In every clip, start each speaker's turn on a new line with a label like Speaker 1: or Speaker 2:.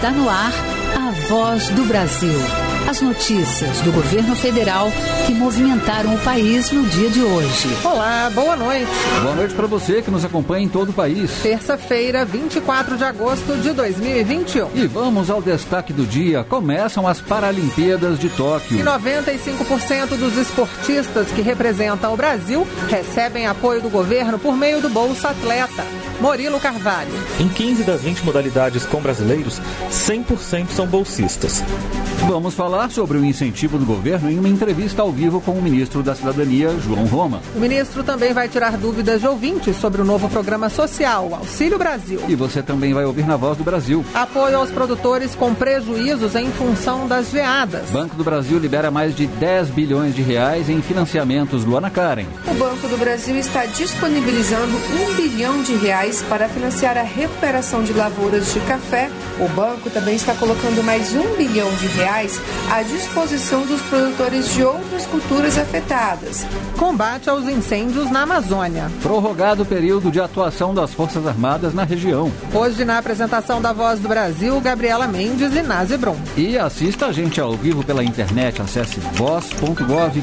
Speaker 1: Está no ar a Voz do Brasil. As notícias do governo federal que movimentaram o país no dia de hoje.
Speaker 2: Olá, boa noite.
Speaker 3: Boa noite para você que nos acompanha em todo o país.
Speaker 2: Terça-feira, 24 de agosto de 2021.
Speaker 3: E vamos ao destaque do dia. Começam as Paralimpíadas de Tóquio.
Speaker 2: E 95% dos esportistas que representam o Brasil recebem apoio do governo por meio do Bolsa Atleta. Murilo Carvalho.
Speaker 4: Em 15 das 20 modalidades com brasileiros, 100% são bolsistas.
Speaker 3: Vamos falar sobre o incentivo do governo em uma entrevista ao vivo com o ministro da Cidadania, João Roma.
Speaker 2: O ministro também vai tirar dúvidas de ouvintes sobre o novo programa social, Auxílio Brasil.
Speaker 3: E você também vai ouvir na Voz do Brasil.
Speaker 2: Apoio aos produtores com prejuízos em função das geadas.
Speaker 3: Banco do Brasil libera mais de 10 bilhões de reais em financiamentos. Luana Karen.
Speaker 5: O Banco do Brasil está disponibilizando R$1 bilhão para financiar a recuperação de lavouras de café. O banco também está colocando mais R$1 bilhão à disposição dos produtores de outras culturas afetadas.
Speaker 2: Combate aos incêndios na Amazônia.
Speaker 3: Prorrogado o período de atuação das Forças Armadas na região.
Speaker 2: Hoje, na apresentação da Voz do Brasil, Gabriela Mendes e Nazi Brum.
Speaker 3: E assista a gente ao vivo pela internet. Acesse voz.gov.br.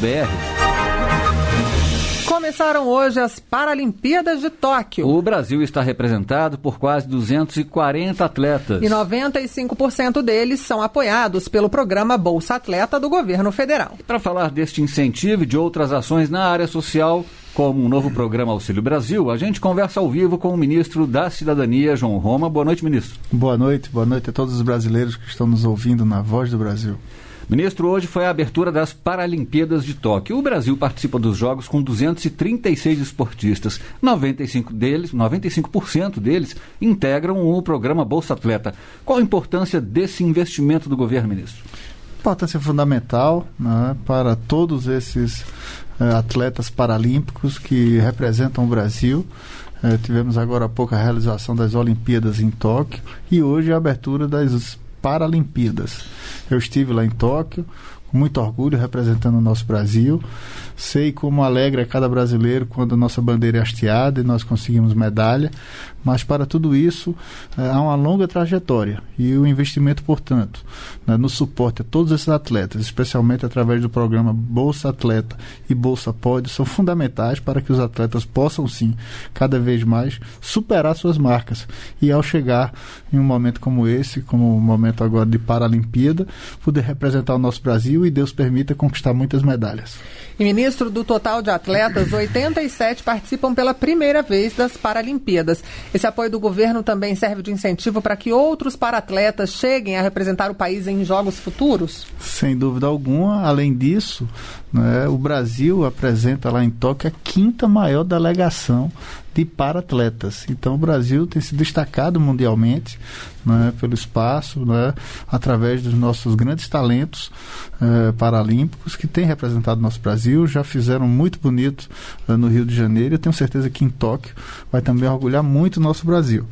Speaker 2: Começaram hoje as Paralimpíadas de Tóquio.
Speaker 3: O Brasil está representado por quase 240 atletas.
Speaker 2: E 95% deles são apoiados pelo programa Bolsa Atleta do governo federal.
Speaker 3: Para falar deste incentivo e de outras ações na área social, como o novo programa Auxílio Brasil, a gente conversa ao vivo com o ministro da Cidadania, João Roma. Boa noite, ministro.
Speaker 6: Boa noite a todos os brasileiros que estão nos ouvindo na Voz do Brasil.
Speaker 3: Ministro, hoje foi a abertura das Paralimpíadas de Tóquio. O Brasil participa dos Jogos com 236 esportistas. 95% deles integram o programa Bolsa Atleta. Qual a importância desse investimento do governo, ministro?
Speaker 6: Importância fundamental, né, para todos esses atletas paralímpicos que representam o Brasil. Tivemos agora há pouco a realização das Olimpíadas em Tóquio e hoje a abertura das Paralimpíadas. Eu estive lá em Tóquio, com muito orgulho, representando o nosso Brasil. Sei como alegra cada brasileiro quando a nossa bandeira é hasteada e nós conseguimos medalha, mas para tudo isso há uma longa trajetória e o investimento, portanto, no suporte a todos esses atletas, especialmente através do programa Bolsa Atleta e Bolsa Pódio, são fundamentais para que os atletas possam, sim, cada vez mais superar suas marcas e, ao chegar em um momento como esse, como o momento agora de Paralimpíada, poder representar o nosso Brasil e, Deus permita, conquistar muitas medalhas.
Speaker 2: E, ministro, do total de atletas, 87 participam pela primeira vez das Paralimpíadas. Esse apoio do governo também serve de incentivo para que outros paratletas cheguem a representar o país em jogos futuros?
Speaker 6: Sem dúvida alguma. Além disso, né, o Brasil apresenta lá em Tóquio a 5ª maior delegação de paratletas. Então o Brasil tem se destacado mundialmente, né, pelo espaço, né, através dos nossos grandes talentos paralímpicos que têm representado o nosso Brasil, já fizeram muito bonito no Rio de Janeiro. Eu tenho certeza que em Tóquio vai também orgulhar muito o nosso Brasil.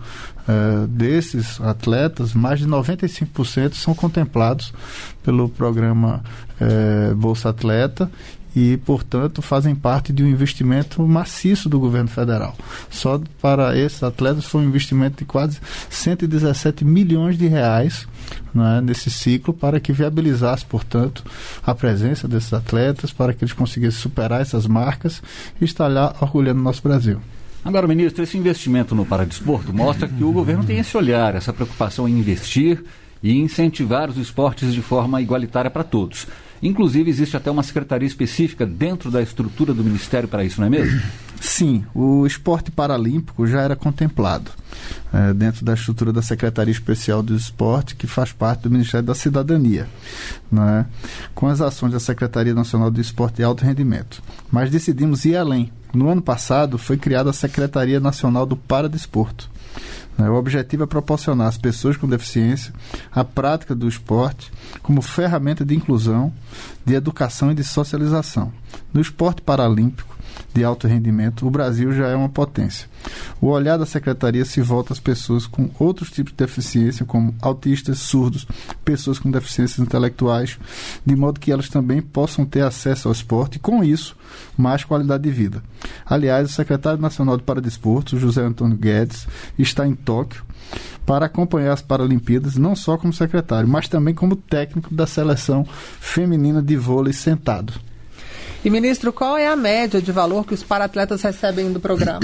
Speaker 6: Desses atletas, mais de 95% são contemplados pelo programa Bolsa Atleta e, portanto, fazem parte de um investimento maciço do governo federal. Só para esses atletas foi um investimento de quase 117 milhões de reais, né, nesse ciclo, para que viabilizasse, portanto, a presença desses atletas, para que eles conseguissem superar essas marcas e estar lá orgulhando o nosso Brasil.
Speaker 3: Agora, ministro, esse investimento no paradesporto mostra que o governo tem esse olhar, essa preocupação em investir e incentivar os esportes de forma igualitária para todos. Inclusive, existe até uma secretaria específica dentro da estrutura do Ministério para isso, não é mesmo?
Speaker 6: Sim, o esporte paralímpico já era contemplado dentro da estrutura da Secretaria Especial do Esporte, que faz parte do Ministério da Cidadania, né, com as ações da Secretaria Nacional do Esporte e Alto Rendimento. Mas decidimos ir além. No ano passado, foi criada a Secretaria Nacional do Paradesporto. O objetivo é proporcionar às pessoas com deficiência a prática do esporte como ferramenta de inclusão, de educação e de socialização. No esporte paralímpico de alto rendimento, o Brasil já é uma potência. O olhar da Secretaria se volta às pessoas com outros tipos de deficiência, como autistas, surdos, pessoas com deficiências intelectuais, de modo que elas também possam ter acesso ao esporte e, com isso, mais qualidade de vida. Aliás, o secretário nacional de Paradesporto, José Antônio Guedes, está em Tóquio para acompanhar as Paralimpíadas, não só como secretário, mas também como técnico da seleção feminina de vôlei sentado.
Speaker 2: E, ministro, qual é a média de valor que os paratletas recebem do programa?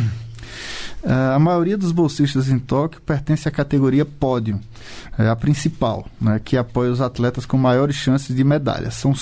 Speaker 6: A maioria dos bolsistas em Tóquio pertence à categoria pódio, a principal, né, que apoia os atletas com maiores chances de medalha. São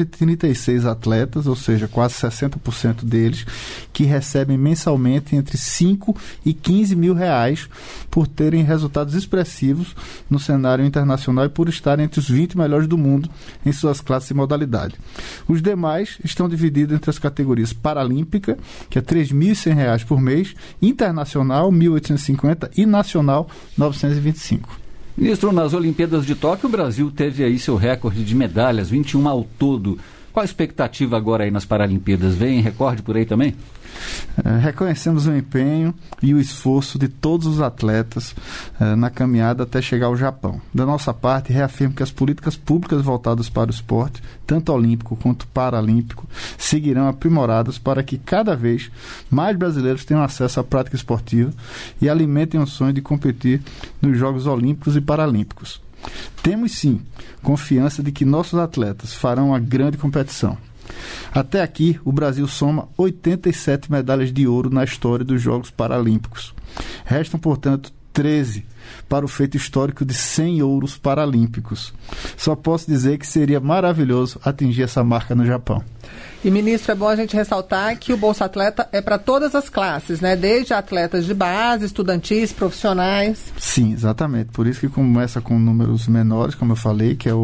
Speaker 6: 136 atletas, ou seja, quase 60% deles, que recebem mensalmente entre 5 e 15 mil reais por terem resultados expressivos no cenário internacional e por estarem entre os 20 melhores do mundo em suas classes e modalidade. Os demais estão divididos entre as categorias paralímpica, que é R$ 3.100 por mês, internacional, 1.850 e nacional, 925.
Speaker 3: Ministro, nas Olimpíadas de Tóquio, o Brasil teve aí seu recorde de medalhas, 21 ao todo. Qual a expectativa agora aí nas Paralimpíadas? Vem recorde por aí também?
Speaker 6: Reconhecemos o empenho e o esforço de todos os atletas na caminhada até chegar ao Japão. Da nossa parte, reafirmo que as políticas públicas voltadas para o esporte, tanto olímpico quanto paralímpico, seguirão aprimoradas para que cada vez mais brasileiros tenham acesso à prática esportiva e alimentem o sonho de competir nos Jogos Olímpicos e Paralímpicos. Temos sim confiança de que nossos atletas farão uma grande competição. Até aqui, o Brasil soma 87 medalhas de ouro na história dos Jogos Paralímpicos. Restam, portanto, 13 para o feito histórico de 100 ouros paralímpicos. Só posso dizer que seria maravilhoso atingir essa marca no Japão.
Speaker 2: E, ministro, é bom a gente ressaltar que o Bolsa Atleta é para todas as classes, né? Desde atletas de base, estudantis, profissionais.
Speaker 6: Sim, exatamente. Por isso que começa com números menores, como eu falei, que é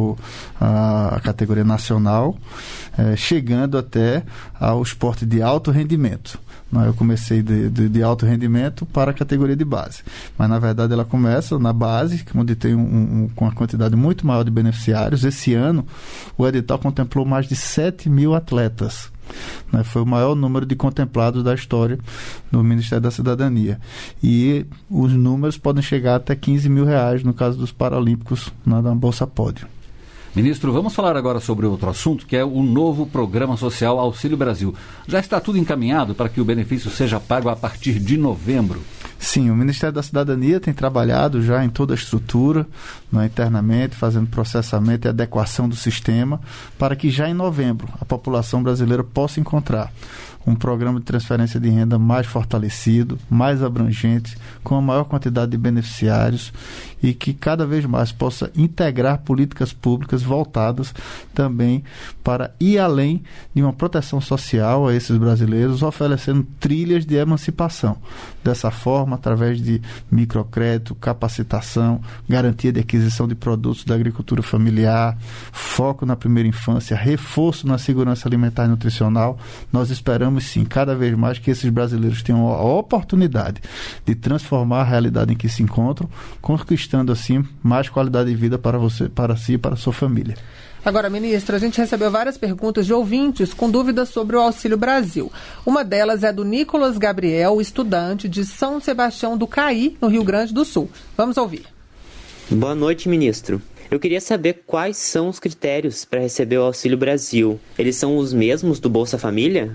Speaker 6: a categoria nacional, chegando até ao esporte de alto rendimento. Eu comecei de alto rendimento para a categoria de base. Mas, na verdade, ela começa na base, onde tem com uma quantidade muito maior de beneficiários. Esse ano, o edital contemplou mais de 7 mil atletas. Foi o maior número de contemplados da história do Ministério da Cidadania. E os números podem chegar até 15 mil reais, no caso dos Paralímpicos, na Bolsa Pódio.
Speaker 3: Ministro, vamos falar agora sobre outro assunto, que é o novo Programa Social Auxílio Brasil. Já está tudo encaminhado para que o benefício seja pago a partir de novembro?
Speaker 6: Sim, o Ministério da Cidadania tem trabalhado já em toda a estrutura, internamente, fazendo processamento e adequação do sistema, para que já em novembro a população brasileira possa encontrar um programa de transferência de renda mais fortalecido, mais abrangente, com a maior quantidade de beneficiários e que cada vez mais possa integrar políticas públicas voltadas também para ir além de uma proteção social a esses brasileiros, oferecendo trilhas de emancipação. Dessa forma, através de microcrédito, capacitação, garantia de aquisição de produtos da agricultura familiar, foco na primeira infância, reforço na segurança alimentar e nutricional, nós esperamos sim, cada vez mais que esses brasileiros tenham a oportunidade de transformar a realidade em que se encontram, conquistando assim mais qualidade de vida para você, para si e para a sua família.
Speaker 2: Agora, ministro, a gente recebeu várias perguntas de ouvintes com dúvidas sobre o Auxílio Brasil. Uma delas é do Nicolas Gabriel, estudante de São Sebastião do Caí, no Rio Grande do Sul. Vamos ouvir.
Speaker 7: Boa noite, ministro. Eu queria saber quais são os critérios para receber o Auxílio Brasil. Eles são os mesmos do Bolsa Família?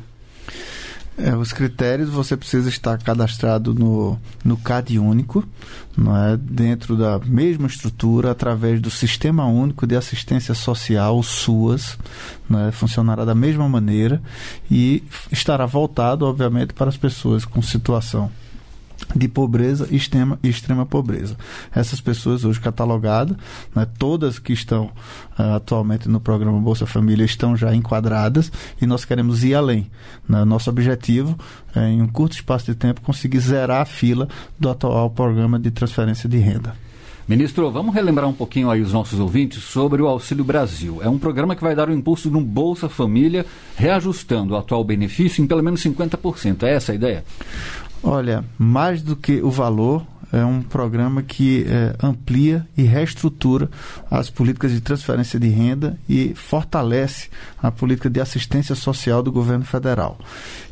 Speaker 6: Os critérios, você precisa estar cadastrado no CAD único, dentro da mesma estrutura, através do Sistema Único de Assistência Social, o SUAS, funcionará da mesma maneira e estará voltado, obviamente, para as pessoas com situação de pobreza e extrema pobreza. Essas pessoas hoje catalogadas, todas que estão atualmente no programa Bolsa Família estão já enquadradas e nós queremos ir além. Nosso objetivo é, em um curto espaço de tempo, conseguir zerar a fila do atual programa de transferência de renda.
Speaker 3: Ministro, vamos relembrar um pouquinho aí os nossos ouvintes sobre o Auxílio Brasil. É um programa que vai dar o impulso no Bolsa Família, reajustando o atual benefício em pelo menos 50%. É essa a ideia?
Speaker 6: Olha, mais do que o valor, é um programa que amplia e reestrutura as políticas de transferência de renda e fortalece a política de assistência social do governo federal.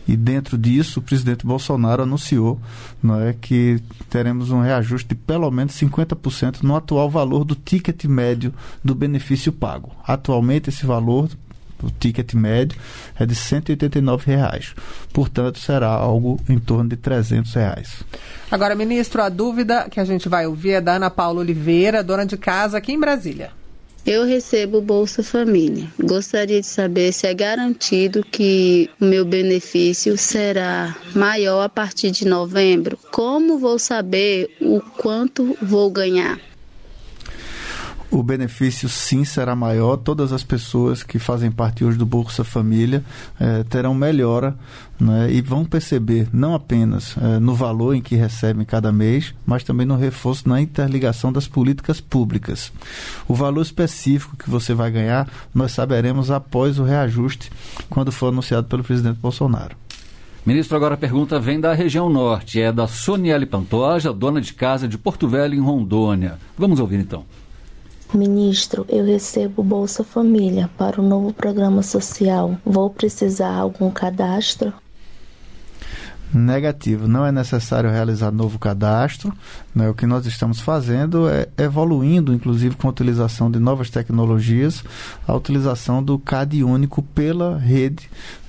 Speaker 6: E dentro disso, o presidente Bolsonaro anunciou, não é, que teremos um reajuste de pelo menos 50% no atual valor do ticket médio do benefício pago. Atualmente, esse valor, o ticket médio, é de R$ 189. Portanto, será algo em torno de R$ 300.
Speaker 2: Agora, ministro, a dúvida que a gente vai ouvir é da Ana Paula Oliveira, dona de casa aqui em Brasília.
Speaker 8: Eu recebo Bolsa Família. Gostaria de saber se é garantido que o meu benefício será maior a partir de novembro. Como vou saber o quanto vou ganhar?
Speaker 6: O benefício sim será maior. Todas as pessoas que fazem parte hoje do Bolsa Família terão melhora, né, e vão perceber não apenas no valor em que recebem cada mês, mas também no reforço na interligação das políticas públicas. O valor específico que você vai ganhar, nós saberemos após o reajuste, quando for anunciado pelo presidente Bolsonaro.
Speaker 3: Ministro, agora a pergunta vem da região norte, é da Soniele Pantoja, dona de casa de Porto Velho, em Rondônia. Vamos ouvir então.
Speaker 9: Ministro, eu recebo Bolsa Família para o novo programa social. Vou precisar de algum cadastro?
Speaker 6: Negativo, não é necessário realizar novo cadastro, né? O que nós estamos fazendo é evoluindo, inclusive com a utilização de novas tecnologias, a utilização do CAD único pela rede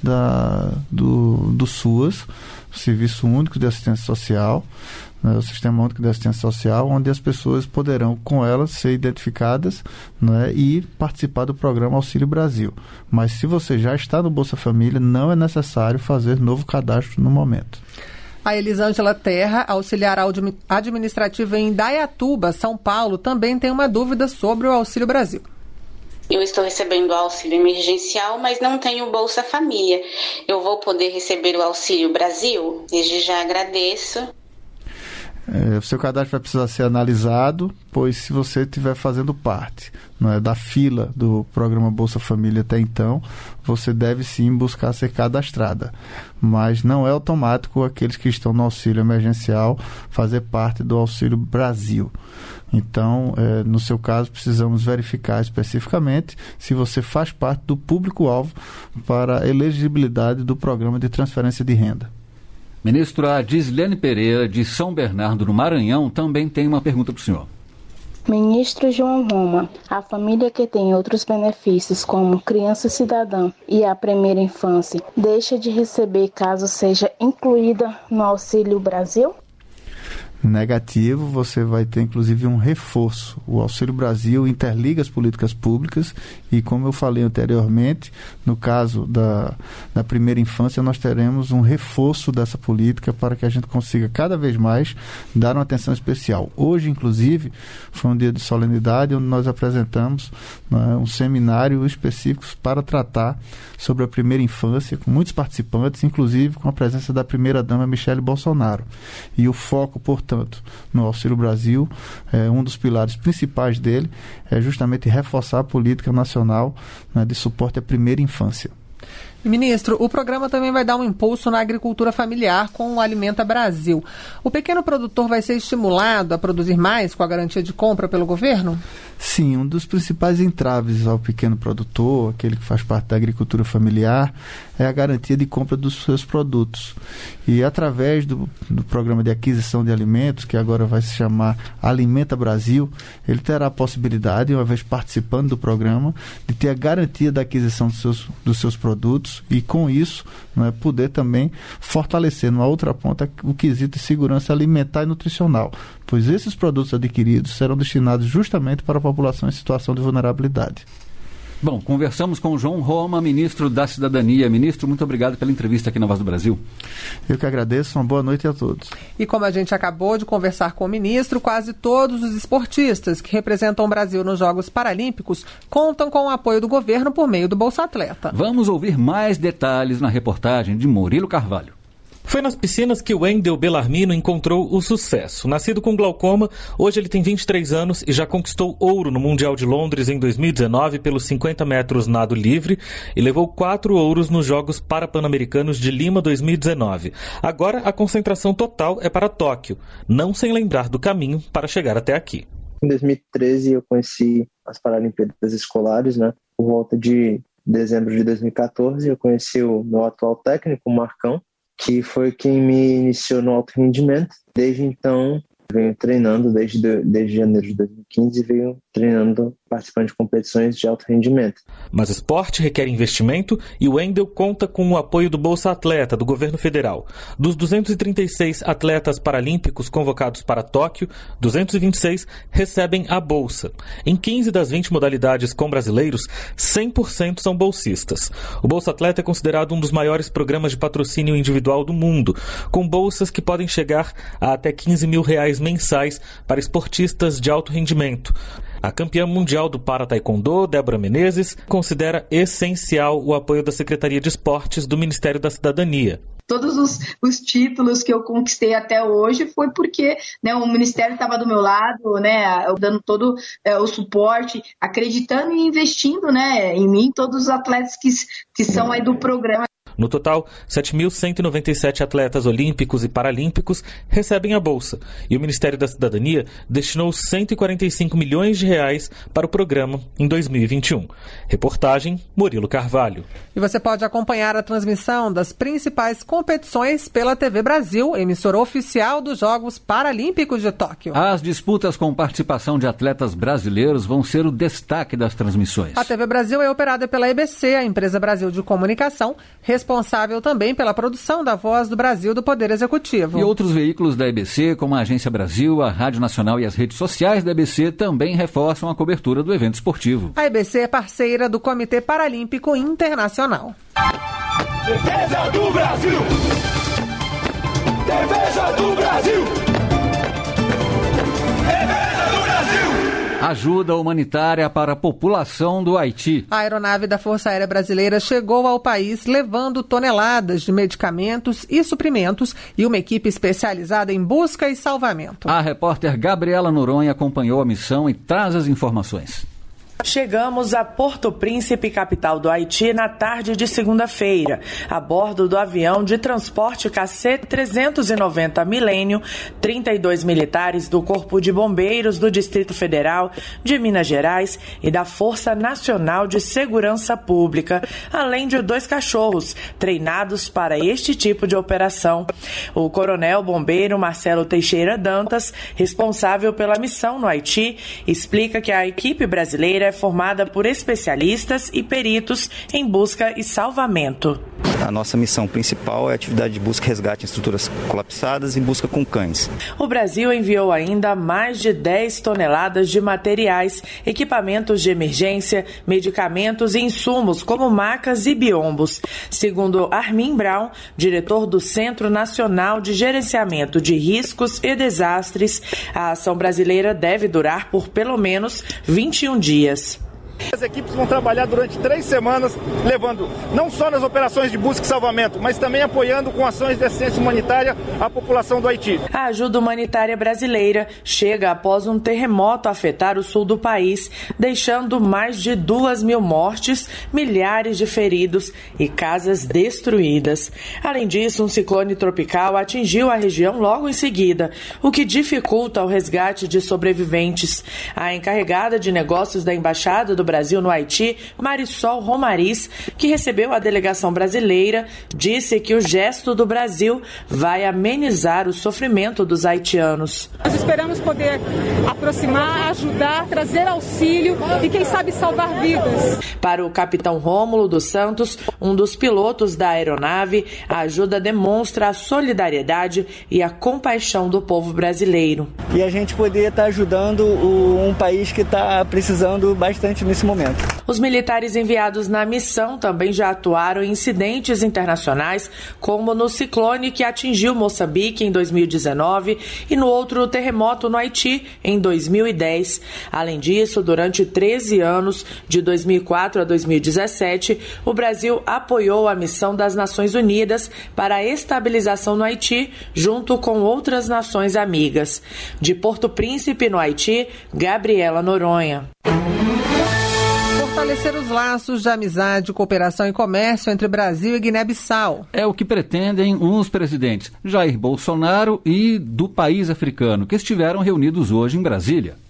Speaker 6: do SUAS, Serviço Único de Assistência Social, o Sistema Único de Assistência Social, onde as pessoas poderão, com elas, ser identificadas, né, e participar do programa Auxílio Brasil. Mas se você já está no Bolsa Família, não é necessário fazer novo cadastro no momento.
Speaker 2: A Elisângela Terra, auxiliar administrativa em Indaiatuba, São Paulo, também tem uma dúvida sobre o Auxílio Brasil.
Speaker 10: Eu estou recebendo o auxílio emergencial, mas não tenho Bolsa Família. Eu vou poder receber o Auxílio Brasil? Desde já agradeço.
Speaker 6: O seu cadastro vai precisar ser analisado, pois se você estiver fazendo parte, não é, da fila do programa Bolsa Família até então, você deve sim buscar ser cadastrada. Mas não é automático aqueles que estão no auxílio emergencial fazer parte do Auxílio Brasil. Então, no seu caso, precisamos verificar especificamente se você faz parte do público-alvo para a elegibilidade do programa de transferência de renda.
Speaker 3: Ministro, a Gislene Pereira, de São Bernardo, no Maranhão, também tem uma pergunta para o senhor.
Speaker 9: Ministro João Roma, a família que tem outros benefícios, como criança cidadã e a primeira infância, deixa de receber caso seja incluída no Auxílio Brasil?
Speaker 6: Negativo, você vai ter inclusive um reforço. O Auxílio Brasil interliga as políticas públicas e, como eu falei anteriormente, no caso da primeira infância, nós teremos um reforço dessa política para que a gente consiga cada vez mais dar uma atenção especial. Hoje, inclusive, foi um dia de solenidade onde nós apresentamos, né, um seminário específico para tratar sobre a primeira infância, com muitos participantes, inclusive com a presença da primeira-dama Michele Bolsonaro. E o foco, portanto, no Auxílio Brasil, um dos pilares principais dele é justamente reforçar a política nacional, né, de suporte à primeira infância.
Speaker 2: Ministro, o programa também vai dar um impulso na agricultura familiar com o Alimenta Brasil. O pequeno produtor vai ser estimulado a produzir mais com a garantia de compra pelo governo?
Speaker 6: Sim, um dos principais entraves ao pequeno produtor, aquele que faz parte da agricultura familiar, é a garantia de compra dos seus produtos. E através do programa de aquisição de alimentos, que agora vai se chamar Alimenta Brasil, ele terá a possibilidade, uma vez participando do programa, de ter a garantia da aquisição dos seus produtos e, com isso, né, poder também fortalecer, numa outra ponta, o quesito de segurança alimentar e nutricional, pois esses produtos adquiridos serão destinados justamente para a população em situação de vulnerabilidade.
Speaker 3: Bom, conversamos com o João Roma, ministro da Cidadania. Ministro, muito obrigado pela entrevista aqui na Voz do Brasil.
Speaker 6: Eu que agradeço, uma boa noite a todos.
Speaker 2: E como a gente acabou de conversar com o ministro, quase todos os esportistas que representam o Brasil nos Jogos Paralímpicos contam com o apoio do governo por meio do Bolsa Atleta.
Speaker 3: Vamos ouvir mais detalhes na reportagem de Murilo Carvalho.
Speaker 4: Foi nas piscinas que Wendel Bellarmino encontrou o sucesso. Nascido com glaucoma, hoje ele tem 23 anos e já conquistou ouro no Mundial de Londres em 2019 pelos 50 metros nado livre e levou 4 ouros nos Jogos Parapan-Americanos de Lima 2019. Agora a concentração total é para Tóquio, não sem lembrar do caminho para chegar até aqui.
Speaker 11: Em 2013 eu conheci as Paralimpíadas Escolares, né? Por volta de dezembro de 2014, eu conheci o meu atual técnico, o Marcão, que foi quem me iniciou no alto rendimento. Desde então, venho treinando, desde janeiro de 2015, venho treinando, participando de competições de alto rendimento.
Speaker 4: Mas o esporte requer investimento e o Wendel conta com o apoio do Bolsa Atleta, do governo federal. Dos 236 atletas paralímpicos convocados para Tóquio, 226 recebem a bolsa. Em 15 das 20 modalidades com brasileiros, 100% são bolsistas. O Bolsa Atleta é considerado um dos maiores programas de patrocínio individual do mundo, com bolsas que podem chegar a até R$15 mil mensais para esportistas de alto rendimento. A campeã mundial do para-taekwondo, Débora Menezes, considera essencial o apoio da Secretaria de Esportes do Ministério da Cidadania.
Speaker 12: Todos os títulos que eu conquistei até hoje foi porque, né, o Ministério estava do meu lado, né, dando todo o suporte, acreditando e investindo, né, em mim, todos os atletas que são aí do programa.
Speaker 4: No total, 7.197 atletas olímpicos e paralímpicos recebem a bolsa e o Ministério da Cidadania destinou R$145 milhões para o programa em 2021. Reportagem Murilo Carvalho.
Speaker 2: E você pode acompanhar a transmissão das principais competições pela TV Brasil, emissora oficial dos Jogos Paralímpicos de Tóquio.
Speaker 3: As disputas com participação de atletas brasileiros vão ser o destaque das transmissões.
Speaker 2: A TV Brasil é operada pela EBC, a Empresa Brasil de Comunicação, responsável também pela produção da Voz do Brasil do Poder Executivo.
Speaker 3: E outros veículos da EBC, como a Agência Brasil, a Rádio Nacional e as redes sociais da EBC, também reforçam a cobertura do evento esportivo.
Speaker 2: A EBC é parceira do Comitê Paralímpico Internacional.
Speaker 13: Defesa do Brasil! Defesa do Brasil! Defesa do Brasil!
Speaker 3: Ajuda humanitária para a população do Haiti.
Speaker 2: A aeronave da Força Aérea Brasileira chegou ao país levando toneladas de medicamentos e suprimentos e uma equipe especializada em busca e salvamento.
Speaker 3: A repórter Gabriela Noronha acompanhou a missão e traz as informações.
Speaker 14: Chegamos a Porto Príncipe, capital do Haiti, na tarde de segunda-feira, a bordo do avião de transporte KC-390 Milênio, 32 militares do Corpo de Bombeiros do Distrito Federal, de Minas Gerais e da Força Nacional de Segurança Pública, além de 2 cachorros treinados para este tipo de operação. O coronel bombeiro Marcelo Teixeira Dantas, responsável pela missão no Haiti, explica que a equipe brasileira é formada por especialistas e peritos em busca e salvamento.
Speaker 15: A nossa missão principal é a atividade de busca e resgate em estruturas colapsadas e busca com cães.
Speaker 14: O Brasil enviou ainda mais de 10 toneladas de materiais, equipamentos de emergência, medicamentos e insumos como macas e biombos. Segundo Armin Brown, diretor do Centro Nacional de Gerenciamento de Riscos e Desastres, a ação brasileira deve durar por pelo menos 21 dias.
Speaker 16: As equipes vão trabalhar durante 3 semanas, levando não só nas operações de busca e salvamento, mas também apoiando com ações de assistência humanitária a população do Haiti.
Speaker 14: A ajuda humanitária brasileira chega após um terremoto afetar o sul do país, deixando mais de 2.000 mortes, milhares de feridos e casas destruídas. Além disso, um ciclone tropical atingiu a região logo em seguida, o que dificulta o resgate de sobreviventes. A encarregada de negócios da Embaixada do Brasil no Haiti, Marisol Romariz, que recebeu a delegação brasileira, disse que o gesto do Brasil vai amenizar o sofrimento dos haitianos.
Speaker 17: Nós esperamos poder aproximar, ajudar, trazer auxílio e, quem sabe, salvar vidas.
Speaker 14: Para o capitão Rômulo dos Santos, um dos pilotos da aeronave, a ajuda demonstra a solidariedade e a compaixão do povo brasileiro.
Speaker 18: E a gente poder estar ajudando um país que está precisando bastante nesse momento.
Speaker 14: Os militares enviados na missão também já atuaram em incidentes internacionais, como no ciclone que atingiu Moçambique em 2019 e no outro terremoto no Haiti em 2010. Além disso, durante 13 anos, de 2004 a 2017, o Brasil apoiou a missão das Nações Unidas para a estabilização no Haiti, junto com outras nações amigas. De Porto Príncipe, no Haiti, Gabriela Noronha.
Speaker 2: Fortalecer os laços de amizade, cooperação e comércio entre Brasil e Guiné-Bissau.
Speaker 3: É o que pretendem os presidentes Jair Bolsonaro e do país africano, que estiveram reunidos hoje em Brasília.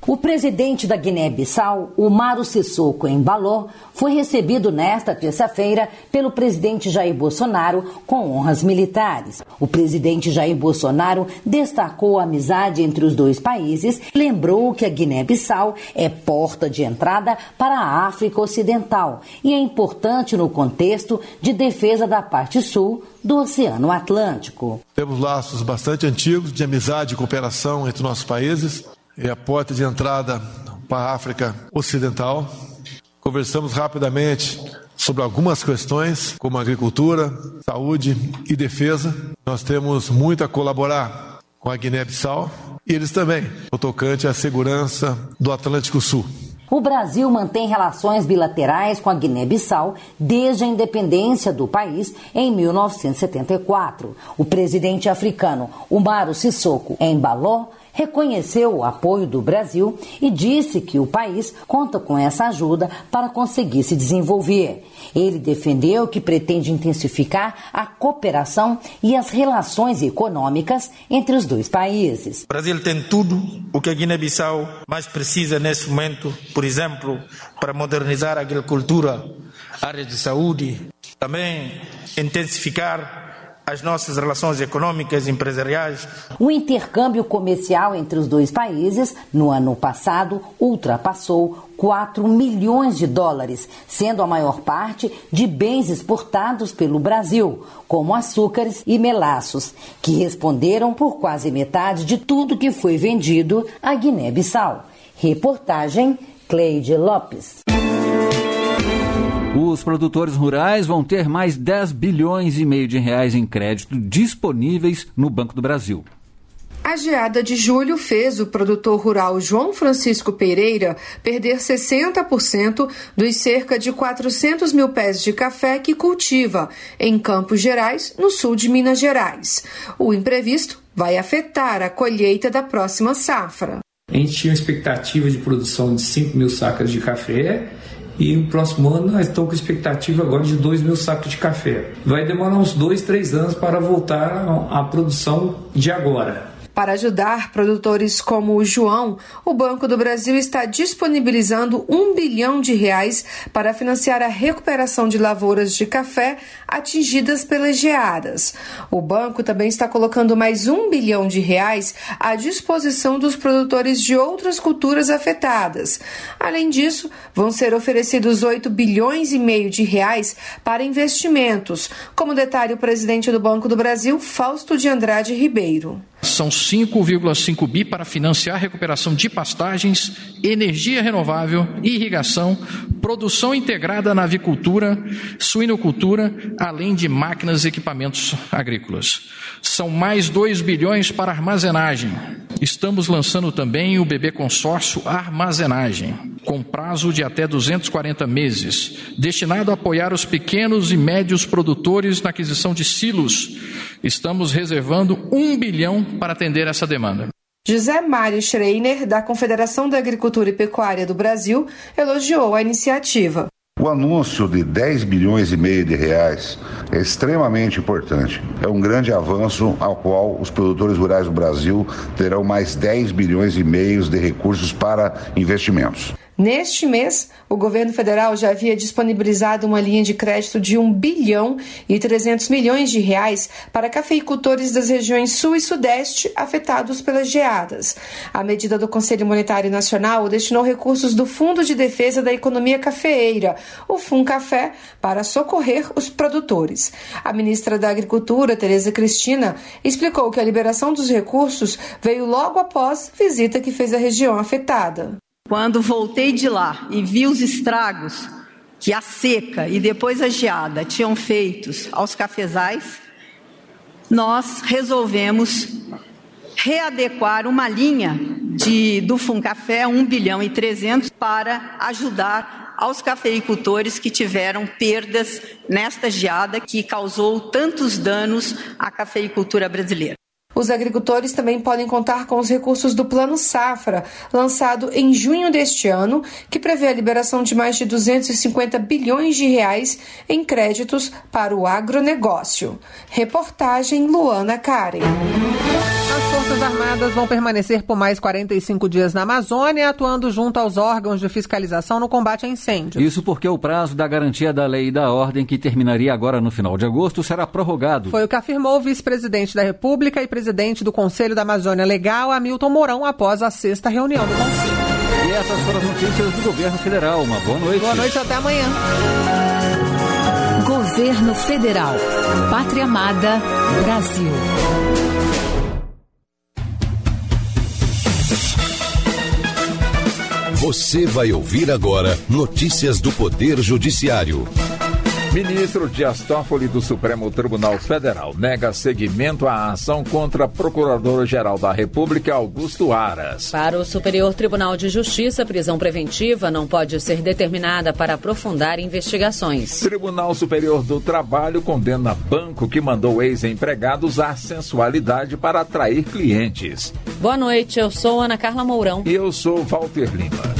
Speaker 19: O presidente da Guiné-Bissau, Umaro Sissoko Embaló, foi recebido nesta terça-feira pelo presidente Jair Bolsonaro com honras militares. O presidente Jair Bolsonaro destacou a amizade entre os dois países e lembrou que a Guiné-Bissau é porta de entrada para a África Ocidental e é importante no contexto de defesa da parte sul do Oceano Atlântico.
Speaker 20: Temos laços bastante antigos de amizade e cooperação entre nossos países. É a porta de entrada para a África Ocidental. Conversamos rapidamente sobre algumas questões, como agricultura, saúde e defesa. Nós temos muito a colaborar com a Guiné-Bissau e eles também, no tocante à segurança do Atlântico Sul.
Speaker 19: O Brasil mantém relações bilaterais com a Guiné-Bissau desde a independência do país em 1974. O presidente africano Umaro Sissoko Embaló reconheceu o apoio do Brasil e disse que o país conta com essa ajuda para conseguir se desenvolver. Ele defendeu que pretende intensificar a cooperação e as relações econômicas entre os dois países.
Speaker 21: O Brasil tem tudo o que a Guiné-Bissau mais precisa nesse momento, por exemplo, para modernizar a agricultura, áreas de saúde, também intensificar as nossas relações econômicas e empresariais.
Speaker 19: O intercâmbio comercial entre os dois países, no ano passado, ultrapassou 4 milhões de dólares, sendo a maior parte de bens exportados pelo Brasil, como açúcares e melaços, que responderam por quase metade de tudo que foi vendido à Guiné-Bissau. Reportagem Cleide Lopes.
Speaker 3: Os produtores rurais vão ter mais 10 bilhões e meio de reais em crédito disponíveis no Banco do Brasil.
Speaker 5: A geada de julho fez o produtor rural João Francisco Pereira perder 60% dos cerca de 400 mil pés de café que cultiva em Campos Gerais, no sul de Minas Gerais. O imprevisto vai afetar a colheita da próxima safra.
Speaker 22: A gente tinha uma expectativa de produção de 5 mil sacas de café. E no próximo ano nós estamos com expectativa agora de 2 mil sacos de café. Vai demorar uns 2-3 anos para voltar à produção de agora.
Speaker 5: Para ajudar produtores como o João, o Banco do Brasil está disponibilizando R$1 bilhão para financiar a recuperação de lavouras de café atingidas pelas geadas. O banco também está colocando mais R$1 bilhão à disposição dos produtores de outras culturas afetadas. Além disso, vão ser oferecidos R$8,5 bilhões para investimentos, como detalha o presidente do Banco do Brasil, Fausto de Andrade Ribeiro.
Speaker 23: São 5,5 bi para financiar a recuperação de pastagens, energia renovável, irrigação, produção integrada na avicultura, suinocultura, além de máquinas e equipamentos agrícolas. São mais 2 bilhões para armazenagem. Estamos lançando também o BB Consórcio Armazenagem, com prazo de até 240 meses, destinado a apoiar os pequenos e médios produtores na aquisição de silos. Estamos reservando R$1 bilhão para atender essa demanda.
Speaker 5: José Mário Schreiner, da Confederação da Agricultura e Pecuária do Brasil, elogiou a iniciativa.
Speaker 24: O anúncio de 10 bilhões e meio de reais é extremamente importante. É um grande avanço ao qual os produtores rurais do Brasil terão mais 10 bilhões e meio de recursos para investimentos.
Speaker 5: Neste mês, o governo federal já havia disponibilizado uma linha de crédito de R$1 bilhão e 300 milhões de reais para cafeicultores das regiões sul e sudeste afetados pelas geadas. A medida do Conselho Monetário Nacional destinou recursos do Fundo de Defesa da Economia Cafeeira, o FUNCAFé, para socorrer os produtores. A ministra da Agricultura, Tereza Cristina, explicou que a liberação dos recursos veio logo após visita que fez à região afetada.
Speaker 25: Quando voltei de lá e vi os estragos que a seca e depois a geada tinham feitos aos cafezais, nós resolvemos readequar uma linha do FUNCAFé, 1 bilhão e 300, para ajudar aos cafeicultores que tiveram perdas nesta geada que causou tantos danos à cafeicultura brasileira.
Speaker 5: Os agricultores também podem contar com os recursos do Plano Safra, lançado em junho deste ano, que prevê a liberação de mais de 250 bilhões de reais em créditos para o agronegócio. Reportagem Luana Karen.
Speaker 2: As Forças Armadas vão permanecer por mais 45 dias na Amazônia, atuando junto aos órgãos de fiscalização no combate a incêndios.
Speaker 3: Isso porque o prazo da garantia da lei e da ordem, que terminaria agora no final de agosto, será prorrogado.
Speaker 2: Foi o que afirmou o vice-presidente da República e presidente do Conselho da Amazônia Legal, Hamilton Mourão, após a 6ª reunião do Conselho.
Speaker 3: E essas foram as notícias do governo federal. Uma boa noite.
Speaker 2: Boa noite, até amanhã.
Speaker 1: Governo Federal. Pátria Amada, Brasil.
Speaker 7: Você vai ouvir agora notícias do Poder Judiciário.
Speaker 8: Ministro Dias Toffoli do Supremo Tribunal Federal nega seguimento à ação contra Procurador-Geral da República, Augusto Aras.
Speaker 9: Para o Superior Tribunal de Justiça, prisão preventiva não pode ser determinada para aprofundar investigações.
Speaker 8: Tribunal Superior do Trabalho condena banco que mandou ex-empregado usar sensualidade para atrair clientes.
Speaker 9: Boa noite, eu sou Ana Carla Mourão.
Speaker 8: E eu sou Walter Lima.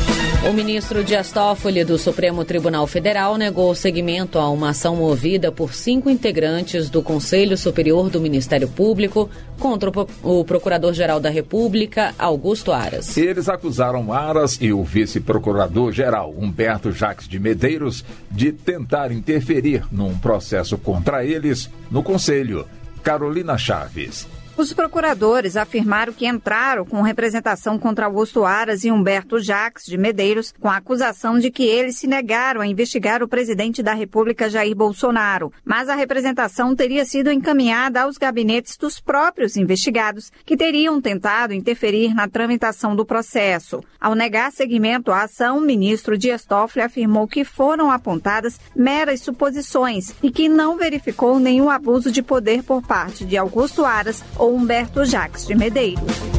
Speaker 9: O ministro Dias Toffoli do Supremo Tribunal Federal negou seguimento a uma ação movida por 5 integrantes do Conselho Superior do Ministério Público contra o Procurador-Geral da República, Augusto Aras.
Speaker 8: Eles acusaram Aras e o vice-procurador-geral, Humberto Jacques de Medeiros, de tentar interferir num processo contra eles no Conselho. Carolina Chaves.
Speaker 10: Os procuradores afirmaram que entraram com representação contra Augusto Aras e Humberto Jacques de Medeiros, com a acusação de que eles se negaram a investigar o presidente da República, Jair Bolsonaro. Mas a representação teria sido encaminhada aos gabinetes dos próprios investigados, que teriam tentado interferir na tramitação do processo. Ao negar seguimento à ação, o ministro Dias Toffoli afirmou que foram apontadas meras suposições e que não verificou nenhum abuso de poder por parte de Augusto Aras ou Humberto Jacques de Medeiros.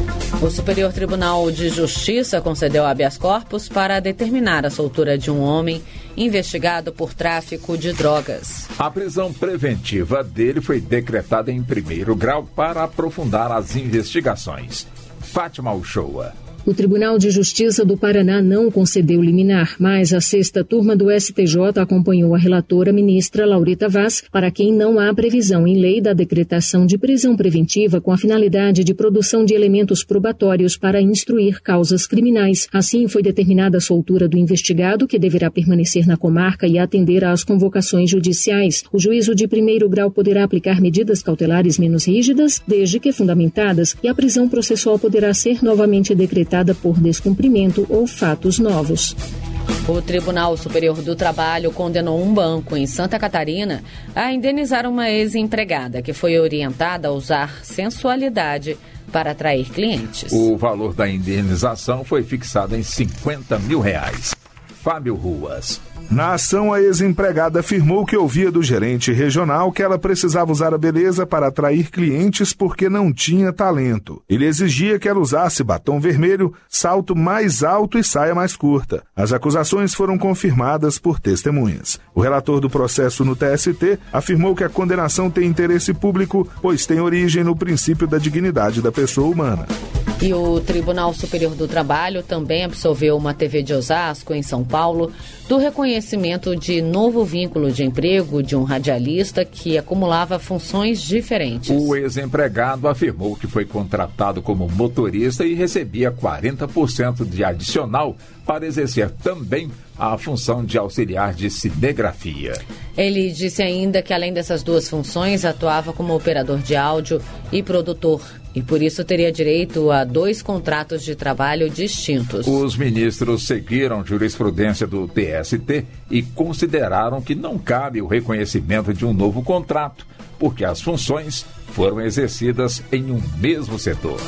Speaker 9: O Superior Tribunal de Justiça concedeu habeas corpus para determinar a soltura de um homem investigado por tráfico de drogas.
Speaker 8: A prisão preventiva dele foi decretada em 1º grau para aprofundar as investigações. Fátima Uchoa.
Speaker 26: O Tribunal de Justiça do Paraná não concedeu liminar, mas a 6ª turma do STJ acompanhou a relatora ministra Laurita Vaz, para quem não há previsão em lei da decretação de prisão preventiva com a finalidade de produção de elementos probatórios para instruir causas criminais. Assim, foi determinada a soltura do investigado, que deverá permanecer na comarca e atender às convocações judiciais. O juízo de 1º grau poderá aplicar medidas cautelares menos rígidas, desde que fundamentadas, e a prisão processual poderá ser novamente decretada por descumprimento ou fatos novos.
Speaker 9: O Tribunal Superior do Trabalho condenou um banco em Santa Catarina a indenizar uma ex-empregada que foi orientada a usar sensualidade para atrair clientes.
Speaker 8: O valor da indenização foi fixado em R$50 mil. Fábio Ruas.
Speaker 27: Na ação, a ex-empregada afirmou que ouvia do gerente regional que ela precisava usar a beleza para atrair clientes porque não tinha talento. Ele exigia que ela usasse batom vermelho, salto mais alto e saia mais curta. As acusações foram confirmadas por testemunhas. O relator do processo no TST afirmou que a condenação tem interesse público, pois tem origem no princípio da dignidade da pessoa humana.
Speaker 9: E o Tribunal Superior do Trabalho também absolveu uma TV de Osasco, em São Paulo, do reconhecimento de novo vínculo de emprego de um radialista que acumulava funções diferentes.
Speaker 8: O ex-empregado afirmou que foi contratado como motorista e recebia 40% de adicional para exercer também a função de auxiliar de cinegrafia.
Speaker 9: Ele disse ainda que, além dessas duas funções, atuava como operador de áudio e produtor, e por isso teria direito a 2 contratos de trabalho distintos.
Speaker 8: Os ministros seguiram jurisprudência do TST e consideraram que não cabe o reconhecimento de um novo contrato, porque as funções foram exercidas em um mesmo setor.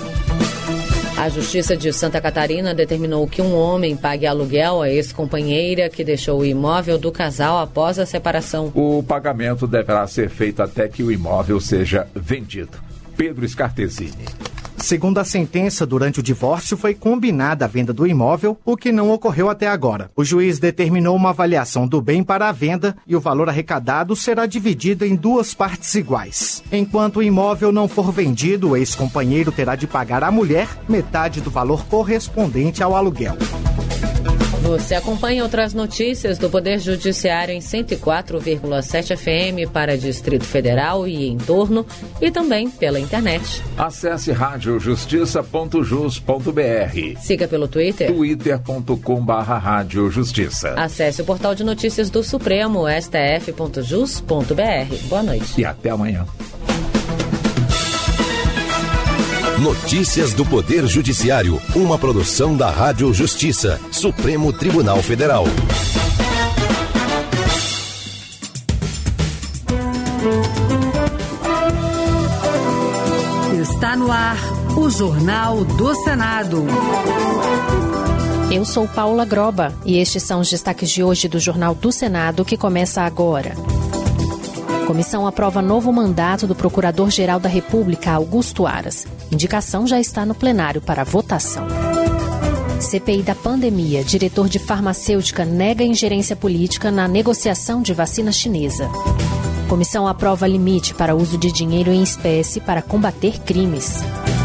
Speaker 9: A Justiça de Santa Catarina determinou que um homem pague aluguel à ex-companheira que deixou o imóvel do casal após a separação.
Speaker 8: O pagamento deverá ser feito até que o imóvel seja vendido. Pedro Scartesini.
Speaker 4: Segundo a sentença, durante o divórcio foi combinada a venda do imóvel, o que não ocorreu até agora. O juiz determinou uma avaliação do bem para a venda e o valor arrecadado será dividido em 2 partes iguais. Enquanto o imóvel não for vendido, o ex-companheiro terá de pagar à mulher metade do valor correspondente ao aluguel.
Speaker 9: Você acompanha outras notícias do Poder Judiciário em 104,7 FM para Distrito Federal e entorno e também pela internet.
Speaker 8: Acesse radiojustiça.jus.br.
Speaker 9: Siga pelo Twitter.
Speaker 8: twitter.com/radiojustiça.
Speaker 9: Acesse o portal de notícias do Supremo, stf.jus.br. Boa noite.
Speaker 8: E até amanhã.
Speaker 7: Notícias do Poder Judiciário, uma produção da Rádio Justiça, Supremo Tribunal Federal.
Speaker 1: Está no ar o Jornal do Senado.
Speaker 6: Eu sou Paula Groba e estes são os destaques de hoje do Jornal do Senado que começa agora. Comissão aprova novo mandato do Procurador-Geral da República, Augusto Aras. Indicação já está no plenário para votação. CPI da pandemia. Diretor de farmacêutica nega ingerência política na negociação de vacina chinesa. Comissão aprova limite para uso de dinheiro em espécie para combater crimes.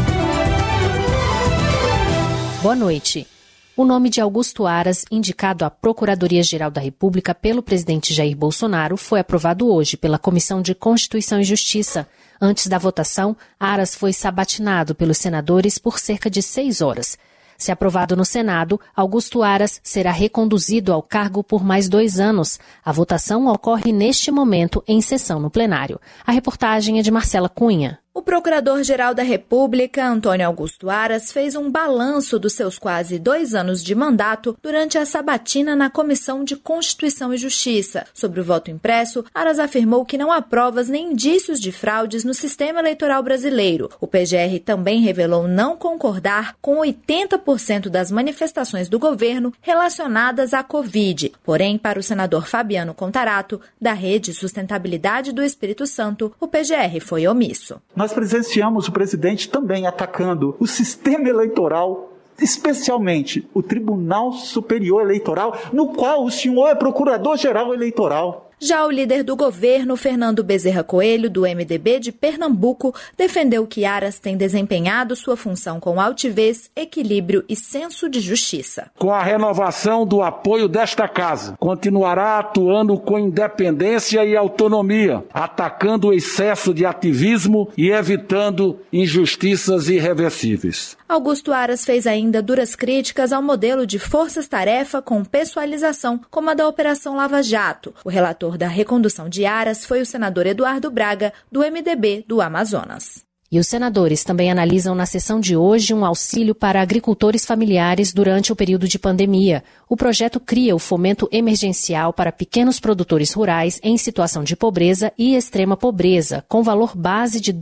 Speaker 6: Boa noite. O nome de Augusto Aras, indicado à Procuradoria-Geral da República pelo presidente Jair Bolsonaro, foi aprovado hoje pela Comissão de Constituição e Justiça. Antes da votação, Aras foi sabatinado pelos senadores por cerca de 6 horas. Se aprovado no Senado, Augusto Aras será reconduzido ao cargo por mais 2 anos. A votação ocorre neste momento em sessão no plenário. A reportagem é de Marcela Cunha.
Speaker 11: O Procurador-Geral da República, Antônio Augusto Aras, fez um balanço dos seus quase 2 anos de mandato durante a sabatina na Comissão de Constituição e Justiça. Sobre o voto impresso, Aras afirmou que não há provas nem indícios de fraudes no sistema eleitoral brasileiro. O PGR também revelou não concordar com 80% das manifestações do governo relacionadas à Covid. Porém, para o senador Fabiano Contarato, da Rede Sustentabilidade do Espírito Santo, o PGR foi omisso.
Speaker 12: Nós presenciamos o presidente também atacando o sistema eleitoral, especialmente o Tribunal Superior Eleitoral, no qual o senhor é procurador-geral eleitoral.
Speaker 11: Já o líder do governo, Fernando Bezerra Coelho, do MDB de Pernambuco, defendeu que Aras tem desempenhado sua função com altivez, equilíbrio e senso de justiça.
Speaker 12: Com a renovação do apoio desta casa, continuará atuando com independência e autonomia, atacando o excesso de ativismo e evitando injustiças irreversíveis.
Speaker 11: Augusto Aras fez ainda duras críticas ao modelo de forças-tarefa com pessoalização, como a da Operação Lava Jato. O relator da recondução de Aras foi o senador Eduardo Braga, do MDB do Amazonas.
Speaker 6: E os senadores também analisam na sessão de hoje um auxílio para agricultores familiares durante o período de pandemia. O projeto cria o fomento emergencial para pequenos produtores rurais em situação de pobreza e extrema pobreza, com valor base de R$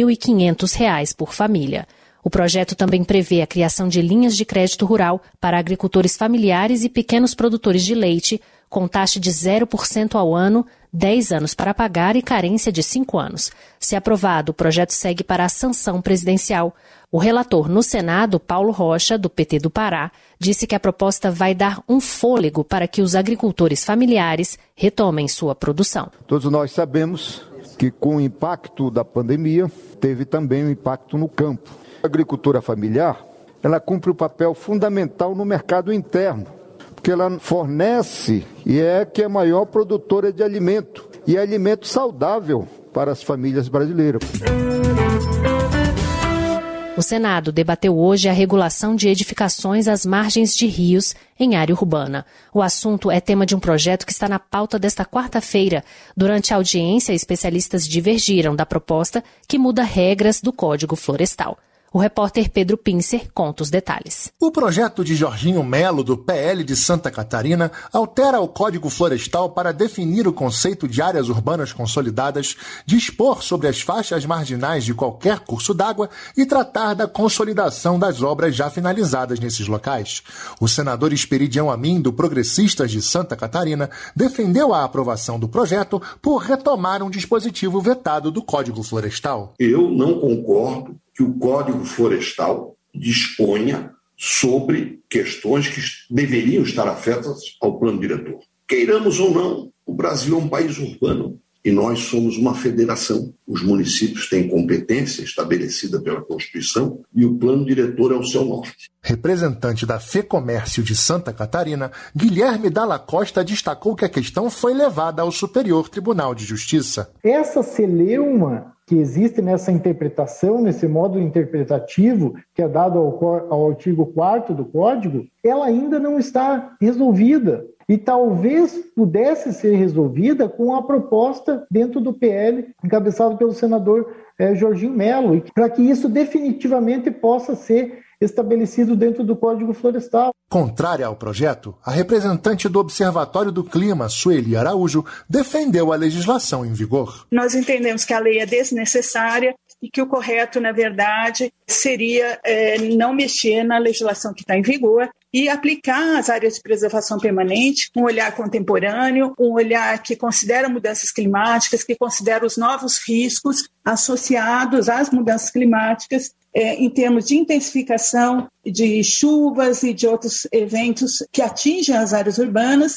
Speaker 6: 2.500 por família. O projeto também prevê a criação de linhas de crédito rural para agricultores familiares e pequenos produtores de leite, com taxa de 0% ao ano, 10 anos para pagar e carência de 5 anos. Se aprovado, o projeto segue para a sanção presidencial. O relator no Senado, Paulo Rocha, do PT do Pará, disse que a proposta vai dar um fôlego para que os agricultores familiares retomem sua produção.
Speaker 13: Todos nós sabemos que com o impacto da pandemia, teve também um impacto no campo. A agricultura familiar, ela cumpre um papel fundamental no mercado interno, porque ela fornece e é que é a maior produtora de alimento, e é alimento saudável para as famílias brasileiras.
Speaker 6: O Senado debateu hoje a regulação de edificações às margens de rios em área urbana. O assunto é tema de um projeto que está na pauta desta quarta-feira. Durante a audiência, especialistas divergiram da proposta que muda regras do Código Florestal. O repórter Pedro Pincer conta os detalhes.
Speaker 15: O projeto de Jorginho Melo, do PL de Santa Catarina, altera o Código Florestal para definir o conceito de áreas urbanas consolidadas, dispor sobre as faixas marginais de qualquer curso d'água e tratar da consolidação das obras já finalizadas nesses locais. O senador Esperidião Amin, do Progressistas de Santa Catarina, defendeu a aprovação do projeto por retomar um dispositivo vetado do Código Florestal.
Speaker 16: Eu não concordo
Speaker 14: que o Código Florestal disponha sobre questões que deveriam estar afetas ao plano diretor. Queiramos ou não, o Brasil é um país urbano e nós somos uma federação. Os municípios têm competência estabelecida pela Constituição e o plano diretor é o seu norte.
Speaker 15: Representante da FEComércio de Santa Catarina, Guilherme Dalla Costa destacou que a questão foi levada ao Superior Tribunal de Justiça.
Speaker 16: Essa celeuma que existe nessa interpretação, nesse modo interpretativo que é dado ao artigo 4º do Código, ela ainda não está resolvida. E talvez pudesse ser resolvida com a proposta dentro do PL, encabeçado pelo senador Jorginho Melo, para que isso definitivamente possa ser estabelecido dentro do Código Florestal.
Speaker 15: Contrária ao projeto, a representante do Observatório do Clima, Sueli Araújo, defendeu a legislação em vigor.
Speaker 17: Nós entendemos que a lei é desnecessária e que o correto, na verdade, seria não mexer na legislação que está em vigor e aplicar as áreas de preservação permanente, um olhar contemporâneo, um olhar que considera mudanças climáticas, que considera os novos riscos associados às mudanças climáticas, em termos de intensificação de chuvas e de outros eventos que atingem as áreas urbanas.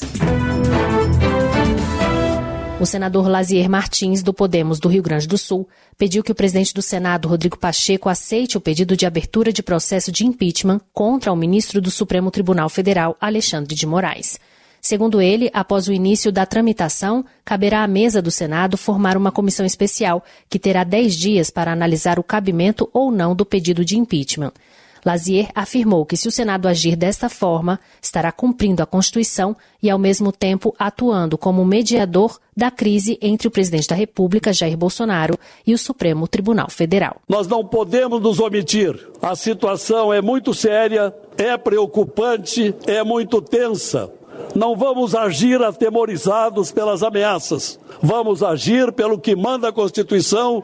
Speaker 6: O senador Lazier Martins, do Podemos do Rio Grande do Sul, pediu que o presidente do Senado, Rodrigo Pacheco, aceite o pedido de abertura de processo de impeachment contra o ministro do Supremo Tribunal Federal, Alexandre de Moraes. Segundo ele, após o início da tramitação, caberá à mesa do Senado formar uma comissão especial que terá 10 dias para analisar o cabimento ou não do pedido de impeachment. Lazier afirmou que se o Senado agir desta forma, estará cumprindo a Constituição e, ao mesmo tempo, atuando como mediador da crise entre o presidente da República, Jair Bolsonaro, e o Supremo Tribunal Federal.
Speaker 12: Nós não podemos nos omitir. A situação é muito séria, é preocupante, é muito tensa. Não vamos agir atemorizados pelas ameaças. Vamos agir pelo que manda a Constituição.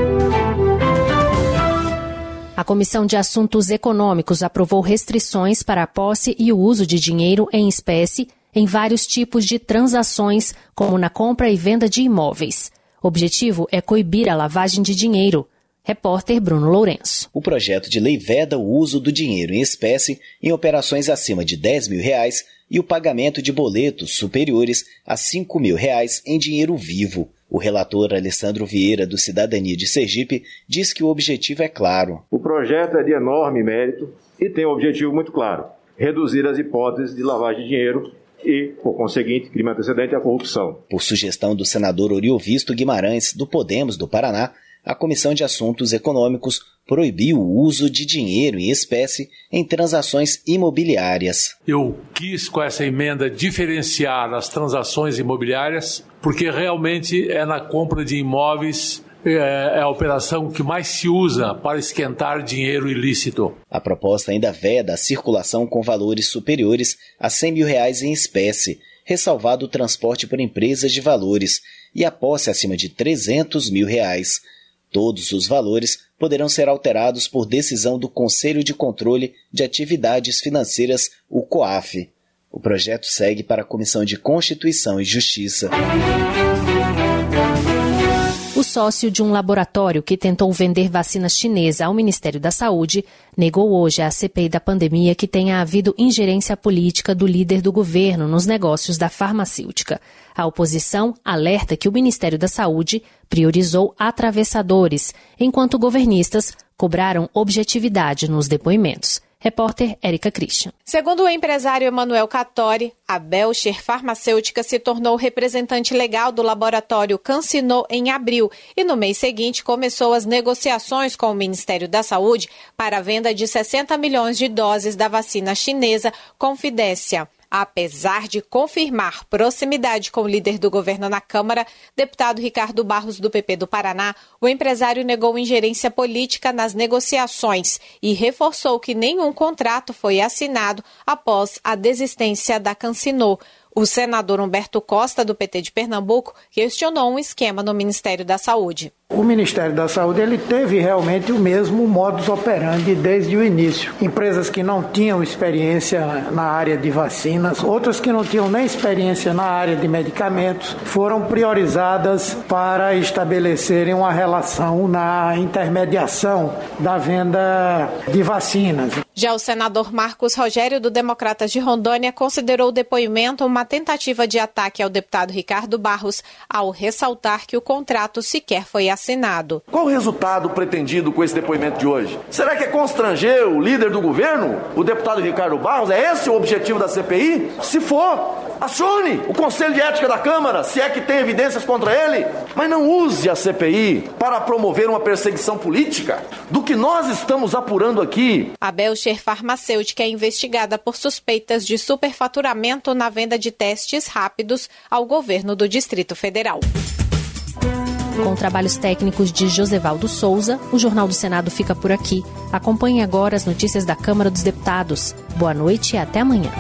Speaker 6: A Comissão de Assuntos Econômicos aprovou restrições para a posse e o uso de dinheiro em espécie em vários tipos de transações, como na compra e venda de imóveis. O objetivo é coibir a lavagem de dinheiro. Repórter Bruno Lourenço.
Speaker 18: O projeto de lei veda o uso do dinheiro em espécie em operações acima de R$10 mil e o pagamento de boletos superiores a R$5 mil em dinheiro vivo. O relator Alessandro Vieira, do Cidadania de Sergipe, diz que o objetivo é claro.
Speaker 19: O projeto é de enorme mérito e tem um objetivo muito claro: reduzir as hipóteses de lavagem de dinheiro e, por conseguinte, crime antecedente à corrupção.
Speaker 18: Por sugestão do senador Oriovisto Guimarães, do Podemos do Paraná, a Comissão de Assuntos Econômicos proibiu o uso de dinheiro em espécie em transações imobiliárias.
Speaker 20: Eu quis, com essa emenda, diferenciar as transações imobiliárias, porque realmente é na compra de imóveis é a operação que mais se usa para esquentar dinheiro ilícito.
Speaker 18: A proposta ainda veda a circulação com valores superiores a R$100 mil em espécie, ressalvado o transporte por empresas de valores e a posse acima de R$300 mil. Todos os valores poderão ser alterados por decisão do Conselho de Controle de Atividades Financeiras, o COAF. O projeto segue para a Comissão de Constituição e Justiça.
Speaker 6: O sócio de um laboratório que tentou vender vacina chinesa ao Ministério da Saúde negou hoje à CPI da pandemia que tenha havido ingerência política do líder do governo nos negócios da farmacêutica. A oposição alerta que o Ministério da Saúde priorizou atravessadores, enquanto governistas cobraram objetividade nos depoimentos. Repórter Érica Christian.
Speaker 21: Segundo o empresário Emanuel Cattori, a Belcher Farmacêutica se tornou representante legal do laboratório CanSino em abril e no mês seguinte começou as negociações com o Ministério da Saúde para a venda de 60 milhões de doses da vacina chinesa Confidência. Apesar de confirmar proximidade com o líder do governo na Câmara, deputado Ricardo Barros, do PP do Paraná, o empresário negou ingerência política nas negociações e reforçou que nenhum contrato foi assinado após a desistência da CanSino. O senador Humberto Costa, do PT de Pernambuco, questionou um esquema no Ministério da Saúde.
Speaker 2: O Ministério da Saúde ele teve realmente o mesmo modus operandi desde o início. Empresas que não tinham experiência na área de vacinas, outras que não tinham nem experiência na área de medicamentos, foram priorizadas para estabelecerem uma relação na intermediação da venda de vacinas.
Speaker 21: Já o senador Marcos Rogério, do Democratas de Rondônia, considerou o depoimento uma tentativa de ataque ao deputado Ricardo Barros, ao ressaltar que o contrato sequer foi assinado.
Speaker 3: Qual o resultado pretendido com esse depoimento de hoje? Será que é constranger o líder do governo, o deputado Ricardo Barros? É esse o objetivo da CPI? Se for, acione o Conselho de Ética da Câmara, se é que tem evidências contra ele, mas não use a CPI para promover uma perseguição política do que nós estamos apurando aqui.
Speaker 21: A Belcher Farmacêutica é investigada por suspeitas de superfaturamento na venda de testes rápidos ao governo do Distrito Federal. Com trabalhos técnicos de Josevaldo Souza, o Jornal do Senado fica por aqui. Acompanhe agora as notícias da Câmara dos Deputados. Boa noite e até amanhã.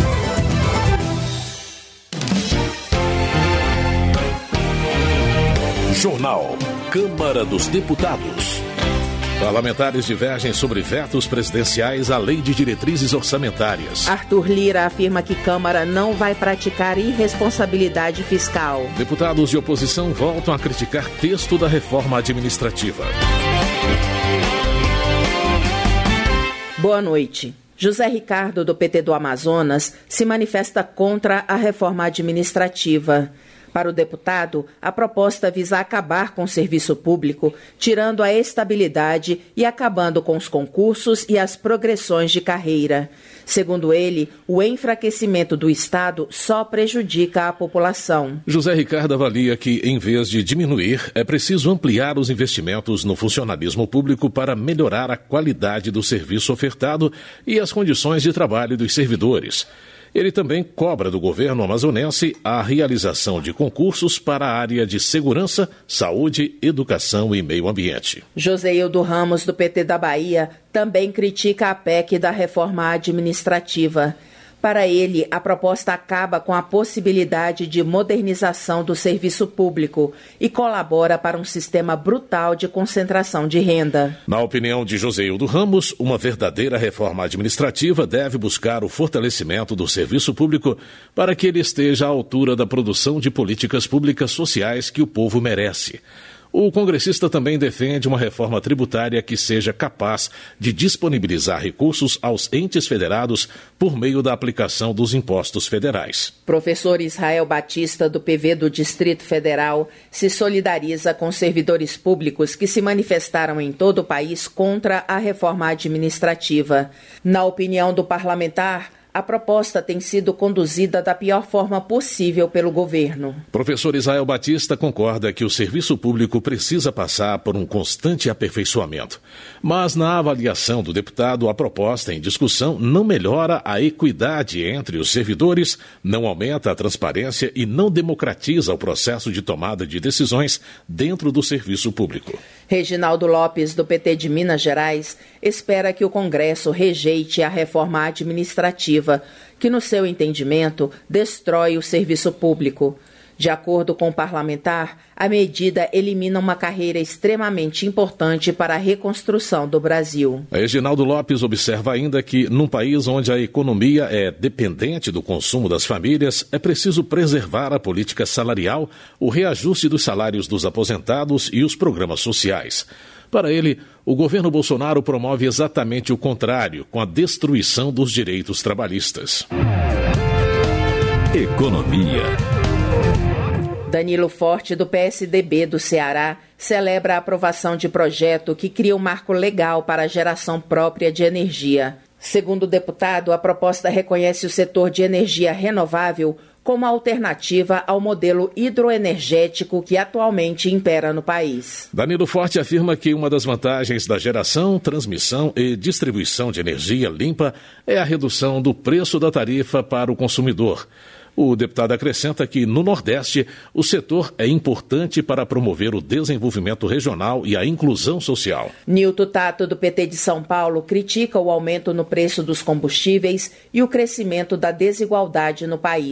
Speaker 5: Jornal Câmara dos Deputados. Parlamentares divergem sobre vetos presidenciais à Lei de Diretrizes Orçamentárias.
Speaker 22: Arthur Lira afirma que Câmara não vai praticar irresponsabilidade fiscal.
Speaker 5: Deputados de oposição voltam a criticar texto da reforma administrativa.
Speaker 22: Boa noite. José Ricardo, do PT do Amazonas, se manifesta contra a reforma administrativa. Para o deputado, a proposta visa acabar com o serviço público, tirando a estabilidade e acabando com os concursos e as progressões de carreira. Segundo ele, o enfraquecimento do Estado só prejudica a população.
Speaker 5: José Ricardo avalia que, em vez de diminuir, é preciso ampliar os investimentos no funcionalismo público para melhorar a qualidade do serviço ofertado e as condições de trabalho dos servidores. Ele também cobra do governo amazonense a realização de concursos para a área de segurança, saúde, educação e meio ambiente.
Speaker 22: Joseildo Ramos, do PT da Bahia, também critica a PEC da reforma administrativa. Para ele, a proposta acaba com a possibilidade de modernização do serviço público e colabora para um sistema brutal de concentração de renda.
Speaker 5: Na opinião de Joseildo Ramos, uma verdadeira reforma administrativa deve buscar o fortalecimento do serviço público para que ele esteja à altura da produção de políticas públicas sociais que o povo merece. O congressista também defende uma reforma tributária que seja capaz de disponibilizar recursos aos entes federados por meio da aplicação dos impostos federais.
Speaker 22: Professor Israel Batista, do PV do Distrito Federal, se solidariza com servidores públicos que se manifestaram em todo o país contra a reforma administrativa. Na opinião do parlamentar, a proposta tem sido conduzida da pior forma possível pelo governo.
Speaker 5: Professor Israel Batista concorda que o serviço público precisa passar por um constante aperfeiçoamento. Mas, na avaliação do deputado, a proposta em discussão não melhora a equidade entre os servidores, não aumenta a transparência e não democratiza o processo de tomada de decisões dentro do serviço público.
Speaker 22: Reginaldo Lopes, do PT de Minas Gerais, espera que o Congresso rejeite a reforma administrativa, que, no seu entendimento, destrói o serviço público. De acordo com o parlamentar, a medida elimina uma carreira extremamente importante para a reconstrução do Brasil.
Speaker 5: Reginaldo Lopes observa ainda que, num país onde a economia é dependente do consumo das famílias, é preciso preservar a política salarial, o reajuste dos salários dos aposentados e os programas sociais. Para ele, o governo Bolsonaro promove exatamente o contrário, com a destruição dos direitos trabalhistas. Economia.
Speaker 22: Danilo Forte, do PSDB do Ceará, celebra a aprovação de projeto que cria um marco legal para a geração própria de energia. Segundo o deputado, a proposta reconhece o setor de energia renovável como alternativa ao modelo hidroenergético que atualmente impera no país.
Speaker 5: Danilo Forte afirma que uma das vantagens da geração, transmissão e distribuição de energia limpa é a redução do preço da tarifa para o consumidor. O deputado acrescenta que, no Nordeste, o setor é importante para promover o desenvolvimento regional e a inclusão social.
Speaker 22: Nilton Tato, do PT de São Paulo, critica o aumento no preço dos combustíveis e o crescimento da desigualdade no país.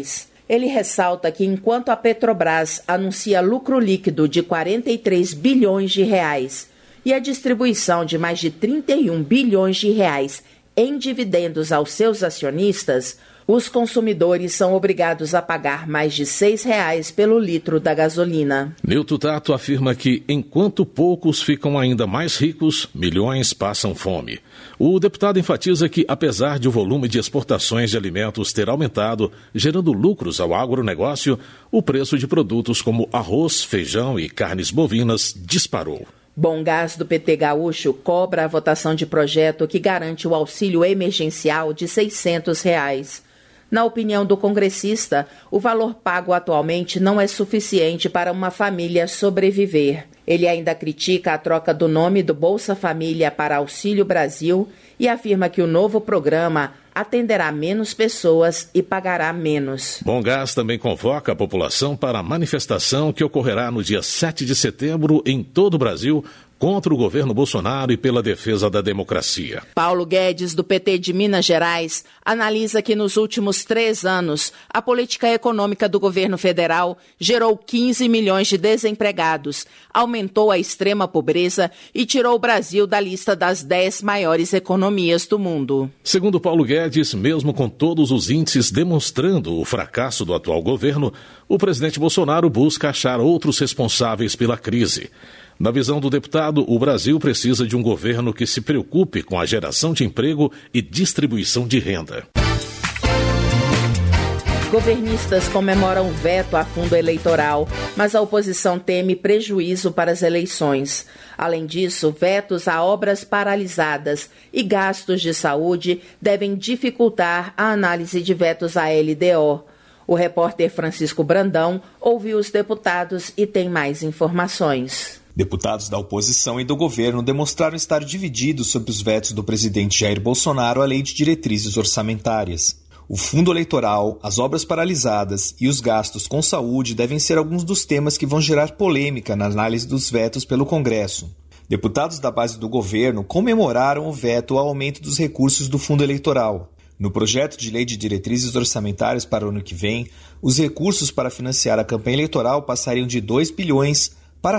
Speaker 22: Ele ressalta que enquanto a Petrobras anuncia lucro líquido de 43 bilhões de reais e a distribuição de mais de 31 bilhões de reais em dividendos aos seus acionistas, os consumidores são obrigados a pagar mais de R$ 6 pelo litro da gasolina.
Speaker 5: Nilton Tato afirma que, enquanto poucos ficam ainda mais ricos, milhões passam fome. O deputado enfatiza que, apesar de o volume de exportações de alimentos ter aumentado, gerando lucros ao agronegócio, o preço de produtos como arroz, feijão e carnes bovinas disparou.
Speaker 22: Bom Gás do PT Gaúcho cobra a votação de projeto que garante o auxílio emergencial de R$ 600. Na opinião do congressista, o valor pago atualmente não é suficiente para uma família sobreviver. Ele ainda critica a troca do nome do Bolsa Família para Auxílio Brasil e afirma que o novo programa atenderá menos pessoas e pagará menos.
Speaker 5: Bom Gás também convoca a população para a manifestação que ocorrerá no dia 7 de setembro em todo o Brasil contra o governo Bolsonaro e pela defesa da democracia.
Speaker 22: Paulo Guedes, do PT de Minas Gerais, analisa que nos últimos 3 anos, a política econômica do governo federal gerou 15 milhões de desempregados, aumentou a extrema pobreza e tirou o Brasil da lista das 10 maiores economias do mundo.
Speaker 5: Segundo Paulo Guedes, mesmo com todos os índices demonstrando o fracasso do atual governo, o presidente Bolsonaro busca achar outros responsáveis pela crise. Na visão do deputado, o Brasil precisa de um governo que se preocupe com a geração de emprego e distribuição de renda.
Speaker 22: Governistas comemoram veto a fundo eleitoral, mas a oposição teme prejuízo para as eleições. Além disso, vetos a obras paralisadas e gastos de saúde devem dificultar a análise de vetos à LDO. O repórter Francisco Brandão ouviu os deputados e tem mais informações.
Speaker 4: Deputados da oposição e do governo demonstraram estar divididos sobre os vetos do presidente Jair Bolsonaro à Lei de Diretrizes Orçamentárias. O fundo eleitoral, as obras paralisadas e os gastos com saúde devem ser alguns dos temas que vão gerar polêmica na análise dos vetos pelo Congresso. Deputados da base do governo comemoraram o veto ao aumento dos recursos do fundo eleitoral. No projeto de lei de diretrizes orçamentárias para o ano que vem, os recursos para financiar a campanha eleitoral passariam de 2 bilhões para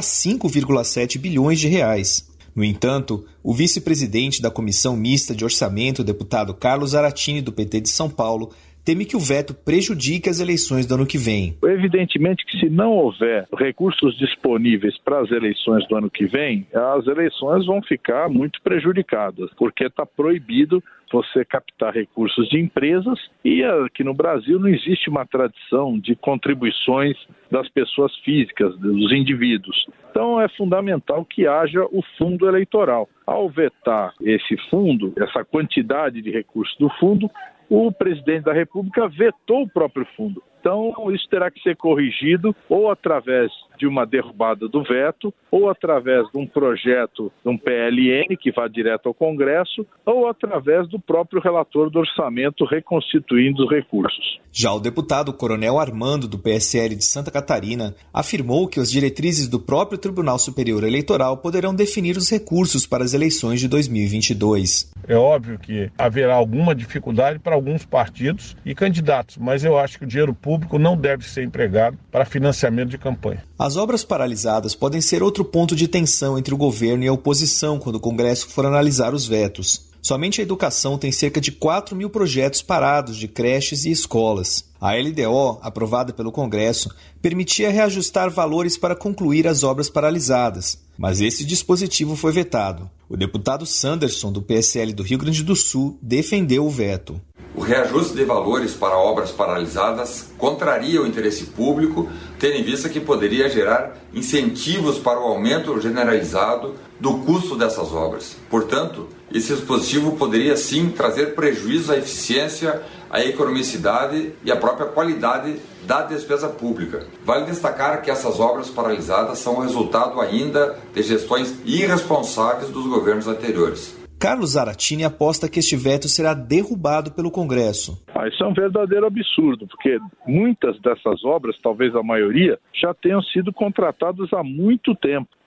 Speaker 4: 5,7 bilhões de reais. No entanto, o vice-presidente da Comissão Mista de Orçamento, o deputado Carlos Aratini, do PT de São Paulo, teme que o veto prejudique as eleições do ano que vem.
Speaker 10: Evidentemente que se não houver recursos disponíveis para as eleições do ano que vem, as eleições vão ficar muito prejudicadas, porque está proibido você captar recursos de empresas e aqui no Brasil não existe uma tradição de contribuições das pessoas físicas, dos indivíduos. Então é fundamental que haja o fundo eleitoral. Ao vetar esse fundo, essa quantidade de recursos do fundo, o presidente da República vetou o próprio fundo. Então, isso terá que ser corrigido ou através de uma derrubada do veto, ou através de um projeto, de um PLN que vá direto ao Congresso, ou através do próprio relator do orçamento reconstituindo os recursos.
Speaker 4: Já o deputado Coronel Armando, do PSL de Santa Catarina, afirmou que as diretrizes do próprio Tribunal Superior Eleitoral poderão definir os recursos para as eleições de 2022.
Speaker 23: É óbvio que haverá alguma dificuldade para alguns partidos e candidatos, mas eu acho que o dinheiro público não deve ser empregado para financiamento de campanha.
Speaker 4: As obras paralisadas podem ser outro ponto de tensão entre o governo e a oposição quando o Congresso for analisar os vetos. Somente a educação tem cerca de 4 mil projetos parados de creches e escolas. A LDO, aprovada pelo Congresso, permitia reajustar valores para concluir as obras paralisadas, mas esse dispositivo foi vetado. O deputado Sanderson, do PSL do Rio Grande do Sul, defendeu o veto.
Speaker 24: O reajuste de valores para obras paralisadas contraria o interesse público, tendo em vista que poderia gerar incentivos para o aumento generalizado do custo dessas obras. Portanto, esse dispositivo poderia sim trazer prejuízo à eficiência, à economicidade e à própria qualidade da despesa pública. Vale destacar que essas obras paralisadas são o resultado ainda de gestões irresponsáveis dos governos anteriores.
Speaker 4: Carlos Aratini aposta que este veto será derrubado pelo Congresso.
Speaker 10: Isso é um verdadeiro absurdo, porque muitas dessas obras, talvez a maioria, já tenham sido contratadas há muito tempo.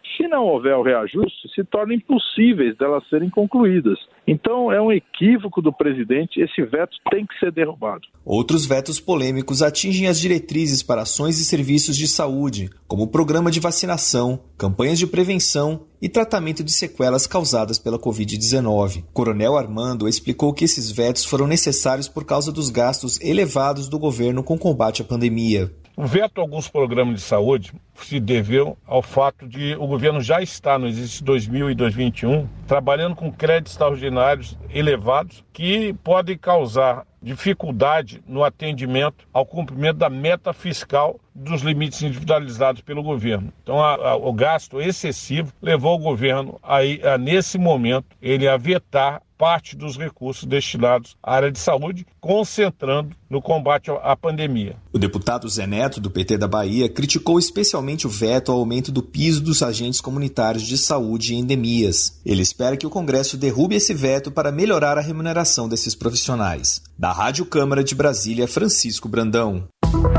Speaker 10: Se não houver o reajuste, se torna impossíveis delas serem concluídas. Então, é um equívoco do presidente, esse veto tem que ser derrubado.
Speaker 4: Outros vetos polêmicos atingem as diretrizes para ações e serviços de saúde, como o programa de vacinação, campanhas de prevenção e tratamento de sequelas causadas pela Covid-19. Coronel Armando explicou que esses vetos foram necessários por causa dos gastos elevados do governo com combate à pandemia.
Speaker 23: O veto a alguns programas de saúde se deveu ao fato de o governo já estar no exercício 2000 e 2021 trabalhando com créditos extraordinários elevados que podem causar dificuldade no atendimento ao cumprimento da meta fiscal dos limites individualizados pelo governo. Então, o gasto excessivo levou o governo nesse momento, ele a vetar parte dos recursos destinados à área de saúde, concentrando no combate à pandemia.
Speaker 4: O deputado Zé Neto, do PT da Bahia, criticou especialmente o veto ao aumento do piso dos agentes comunitários de saúde e endemias. Ele espera que o Congresso derrube esse veto para melhorar a remuneração desses profissionais. Da Rádio Câmara de Brasília, Francisco Brandão.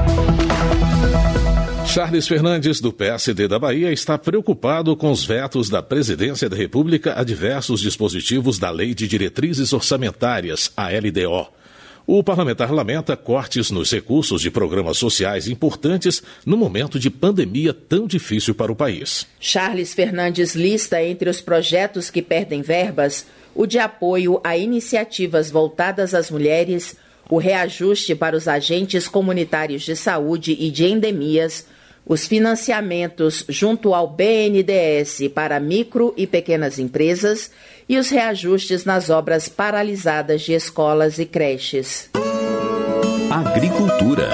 Speaker 5: Charles Fernandes, do PSD da Bahia, está preocupado com os vetos da Presidência da República a diversos dispositivos da Lei de Diretrizes Orçamentárias, a LDO. O parlamentar lamenta cortes nos recursos de programas sociais importantes no momento de pandemia tão difícil para o país.
Speaker 22: Charles Fernandes lista entre os projetos que perdem verbas o de apoio a iniciativas voltadas às mulheres, o reajuste para os agentes comunitários de saúde e de endemias, os financiamentos junto ao BNDES para micro e pequenas empresas e os reajustes nas obras paralisadas de escolas e creches.
Speaker 5: Agricultura.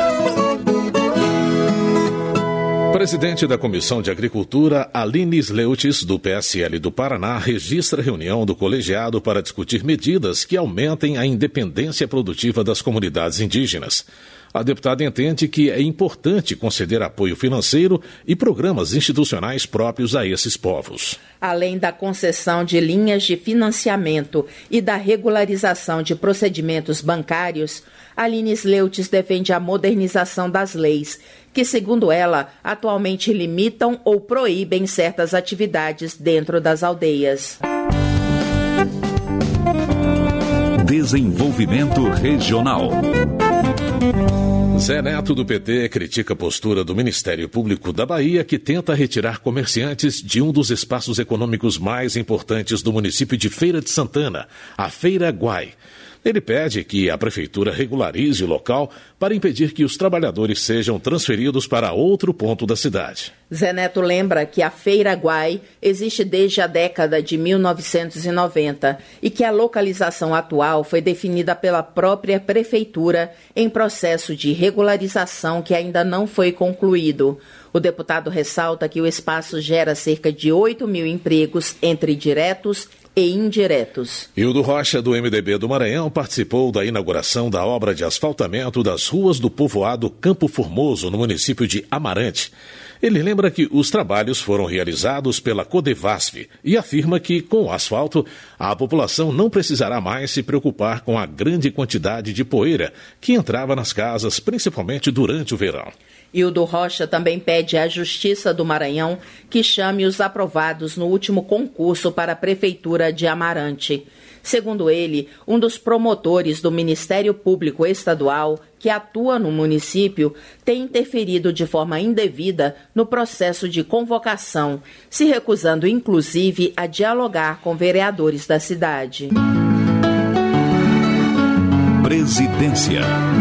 Speaker 5: Presidente da Comissão de Agricultura, Aline Sleutis, do PSL do Paraná, registra reunião do colegiado para discutir medidas que aumentem a independência produtiva das comunidades indígenas. A deputada entende que é importante conceder apoio financeiro e programas institucionais próprios a esses povos.
Speaker 22: Além da concessão de linhas de financiamento e da regularização de procedimentos bancários, Aline Sleutis defende a modernização das leis, que, segundo ela, atualmente limitam ou proíbem certas atividades dentro das aldeias.
Speaker 5: Desenvolvimento regional. Zé Neto, do PT, critica a postura do Ministério Público da Bahia, que tenta retirar comerciantes de um dos espaços econômicos mais importantes do município de Feira de Santana, a Feira Guai. Ele pede que a prefeitura regularize o local para impedir que os trabalhadores sejam transferidos para outro ponto da cidade.
Speaker 22: Zé Neto lembra que a Feira Guai existe desde a década de 1990 e que a localização atual foi definida pela própria prefeitura em processo de regularização que ainda não foi concluído. O deputado ressalta que o espaço gera cerca de 8 mil empregos entre diretos e indiretos.
Speaker 5: Hildo Rocha, do MDB do Maranhão, participou da inauguração da obra de asfaltamento das ruas do povoado Campo Formoso, no município de Amarante. Ele lembra que os trabalhos foram realizados pela Codevasf e afirma que, com o asfalto, a população não precisará mais se preocupar com a grande quantidade de poeira que entrava nas casas, principalmente durante o verão.
Speaker 22: Hildo Rocha também pede à Justiça do Maranhão que chame os aprovados no último concurso para a Prefeitura de Amarante. Segundo ele, um dos promotores do Ministério Público Estadual, que atua no município, tem interferido de forma indevida no processo de convocação, se recusando inclusive a dialogar com vereadores da cidade.
Speaker 5: Presidência.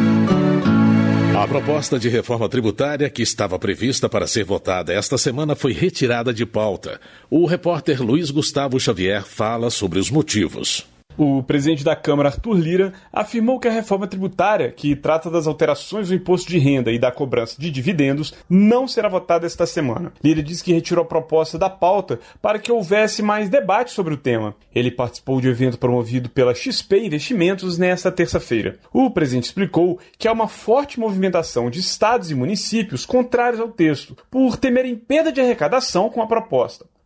Speaker 5: A proposta de reforma tributária que estava prevista para ser votada esta semana foi retirada de pauta. O repórter Luiz Gustavo Xavier fala sobre os motivos.
Speaker 1: O presidente da Câmara, Arthur Lira, afirmou que a reforma tributária, que trata das alterações do imposto de renda e da cobrança de dividendos, não será votada esta semana. Lira disse que retirou a proposta da pauta para que houvesse mais debate sobre o tema. Ele participou de um evento promovido pela XP Investimentos nesta terça-feira. O presidente explicou que há uma forte movimentação de estados e municípios contrários ao texto, por temerem perda de arrecadação com a proposta.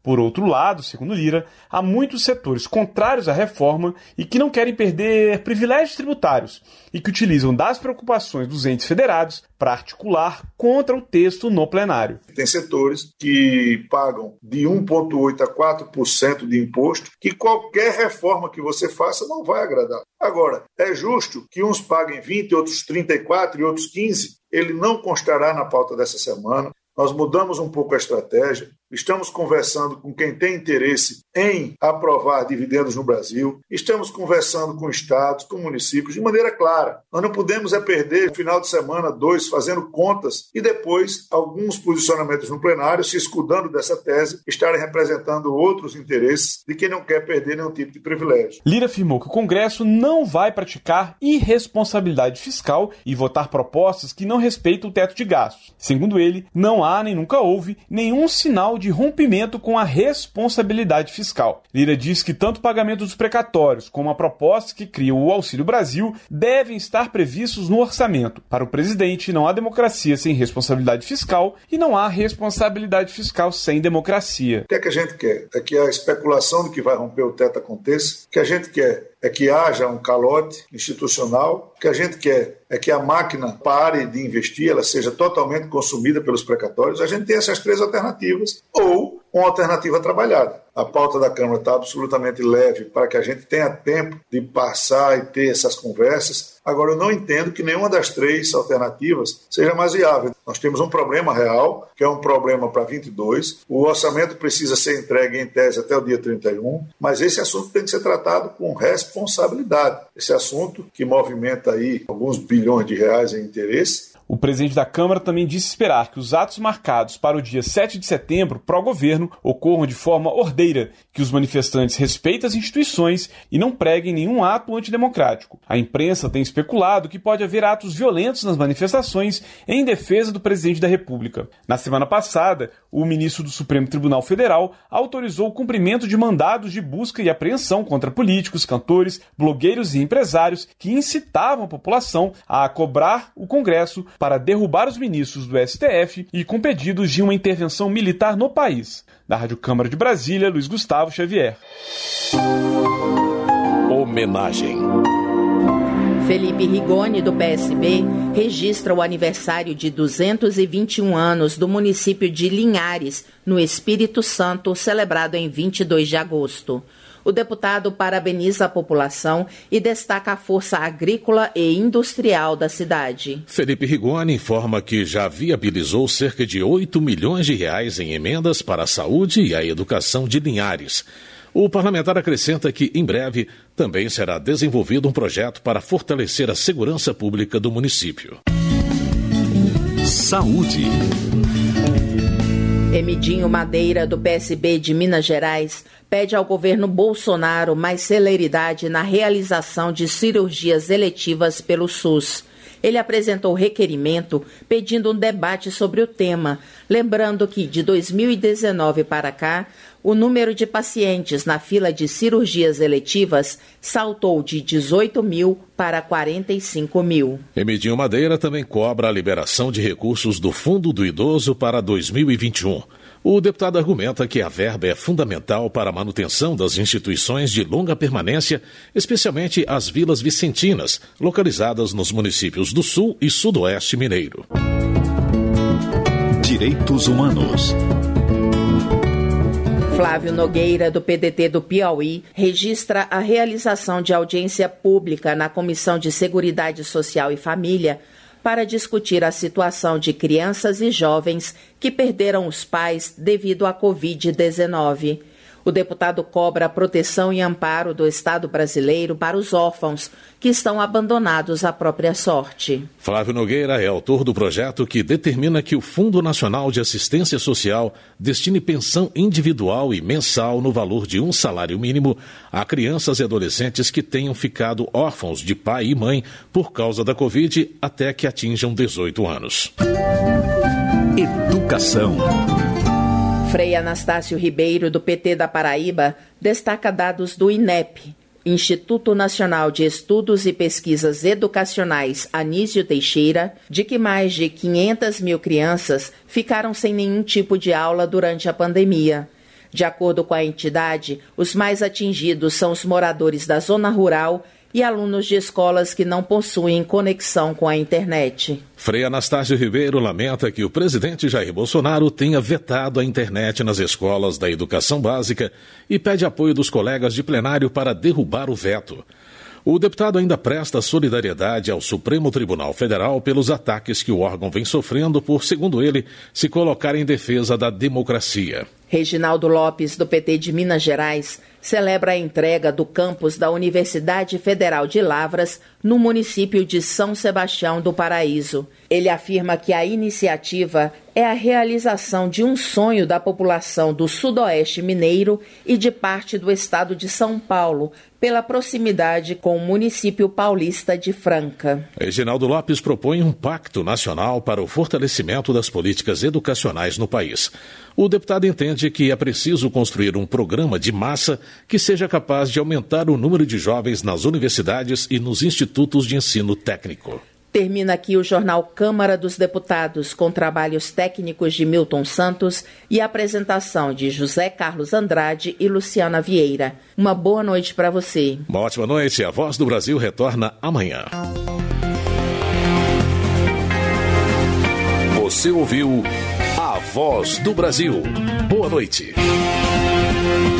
Speaker 1: Por outro lado, segundo Lira, há muitos setores contrários à reforma e que não querem perder privilégios tributários e que utilizam das preocupações dos entes federados para articular contra o texto no plenário.
Speaker 7: Tem setores que pagam de 1,8% a 4% de imposto, que qualquer reforma que você faça não vai agradar. Agora, é justo que uns paguem 20%, outros 34% e outros 15%. Ele não constará na pauta dessa semana. Nós mudamos um pouco a estratégia, estamos conversando com quem tem interesse em aprovar dividendos no Brasil, estamos conversando com estados, com municípios, de maneira clara. Nós não podemos perder um final de semana, 2, fazendo contas e depois alguns posicionamentos no plenário, se escudando dessa tese, estarem representando outros interesses de quem não quer perder nenhum tipo de privilégio.
Speaker 1: Lira afirmou que o Congresso não vai praticar irresponsabilidade fiscal e votar propostas que não respeitam o teto de gastos. Segundo ele, não há nem nunca houve nenhum sinal de rompimento com a responsabilidade fiscal. Lira diz que tanto o pagamento dos precatórios como a proposta que cria o Auxílio Brasil devem estar previstos no orçamento. Para o presidente, não há democracia sem responsabilidade fiscal e não há responsabilidade fiscal sem democracia.
Speaker 7: O que é que a gente quer? É que a especulação de que vai romper o teto aconteça. O que a gente quer é que haja um calote institucional. O que a gente quer é que a máquina pare de investir, ela seja totalmente consumida pelos precatórios. A gente tem essas 3 alternativas, ou uma alternativa trabalhada. A pauta da Câmara está absolutamente leve para que a gente tenha tempo de passar e ter essas conversas. Agora, eu não entendo que nenhuma das 3 alternativas seja mais viável. Nós temos um problema real, que é um problema para 22. O orçamento precisa ser entregue em tese até o dia 31, mas esse assunto tem que ser tratado com responsabilidade. Esse assunto que movimenta aí alguns bilhões de reais em interesse.
Speaker 1: O presidente da Câmara também disse esperar que os atos marcados para o dia 7 de setembro pró-governo ocorram de forma ordeira, que os manifestantes respeitem as instituições e não preguem nenhum ato antidemocrático. A imprensa tem especulado que pode haver atos violentos nas manifestações em defesa do presidente da República. Na semana passada, o ministro do Supremo Tribunal Federal autorizou o cumprimento de mandados de busca e apreensão contra políticos, cantores, blogueiros e empresários que incitavam a população a cobrar o Congresso para derrubar os ministros do STF e com pedidos de uma intervenção militar no país. Da Rádio Câmara de Brasília, Luiz Gustavo Xavier.
Speaker 5: Homenagem.
Speaker 22: Felipe Rigoni, do PSB, registra o aniversário de 221 anos do município de Linhares, no Espírito Santo, celebrado em 22 de agosto. O deputado parabeniza a população e destaca a força agrícola e industrial da cidade.
Speaker 5: Felipe Rigoni informa que já viabilizou cerca de 8 milhões de reais em emendas para a saúde e a educação de Linhares. O parlamentar acrescenta que, em breve, também será desenvolvido um projeto para fortalecer a segurança pública do município.
Speaker 8: Saúde.
Speaker 22: Emidinho Madeira, do PSB de Minas Gerais, pede ao governo Bolsonaro mais celeridade na realização de cirurgias eletivas pelo SUS. Ele apresentou requerimento pedindo um debate sobre o tema, lembrando que de 2019 para cá, o número de pacientes na fila de cirurgias eletivas saltou de 18 mil para 45 mil.
Speaker 5: Emidinho Madeira também cobra a liberação de recursos do Fundo do Idoso para 2021. O deputado argumenta que a verba é fundamental para a manutenção das instituições de longa permanência, especialmente as vilas vicentinas, localizadas nos municípios do Sul e Sudoeste Mineiro.
Speaker 8: Direitos Humanos.
Speaker 22: Flávio Nogueira, do PDT do Piauí, registra a realização de audiência pública na Comissão de Seguridade Social e Família para discutir a situação de crianças e jovens que perderam os pais devido à Covid-19. O deputado cobra a proteção e amparo do Estado brasileiro para os órfãos que estão abandonados à própria sorte.
Speaker 5: Flávio Nogueira é autor do projeto que determina que o Fundo Nacional de Assistência Social destine pensão individual e mensal no valor de um salário mínimo a crianças e adolescentes que tenham ficado órfãos de pai e mãe por causa da Covid até que atinjam 18 anos.
Speaker 8: Educação.
Speaker 22: Frei Anastácio Ribeiro, do PT da Paraíba, destaca dados do INEP, Instituto Nacional de Estudos e Pesquisas Educacionais Anísio Teixeira, de que mais de 500 mil crianças ficaram sem nenhum tipo de aula durante a pandemia. De acordo com a entidade, os mais atingidos são os moradores da zona rural e alunos de escolas que não possuem conexão com a internet.
Speaker 5: Frei Anastácio Ribeiro lamenta que o presidente Jair Bolsonaro tenha vetado a internet nas escolas da educação básica e pede apoio dos colegas de plenário para derrubar o veto. O deputado ainda presta solidariedade ao Supremo Tribunal Federal pelos ataques que o órgão vem sofrendo por, segundo ele, se colocar em defesa da democracia.
Speaker 22: Reginaldo Lopes, do PT de Minas Gerais, celebra a entrega do campus da Universidade Federal de Lavras no município de São Sebastião do Paraíso. Ele afirma que a iniciativa é a realização de um sonho da população do Sudoeste Mineiro e de parte do estado de São Paulo, pela proximidade com o município paulista de Franca.
Speaker 5: Reginaldo Lopes propõe um pacto nacional para o fortalecimento das políticas educacionais no país. O deputado entende que é preciso construir um programa de massa que seja capaz de aumentar o número de jovens nas universidades e nos institutos de ensino técnico.
Speaker 22: Termina aqui o jornal Câmara dos Deputados, com trabalhos técnicos de Milton Santos e apresentação de José Carlos Andrade e Luciana Vieira. Uma boa noite para você.
Speaker 5: Uma ótima noite. A Voz do Brasil retorna amanhã. Você ouviu A Voz do Brasil. Boa noite.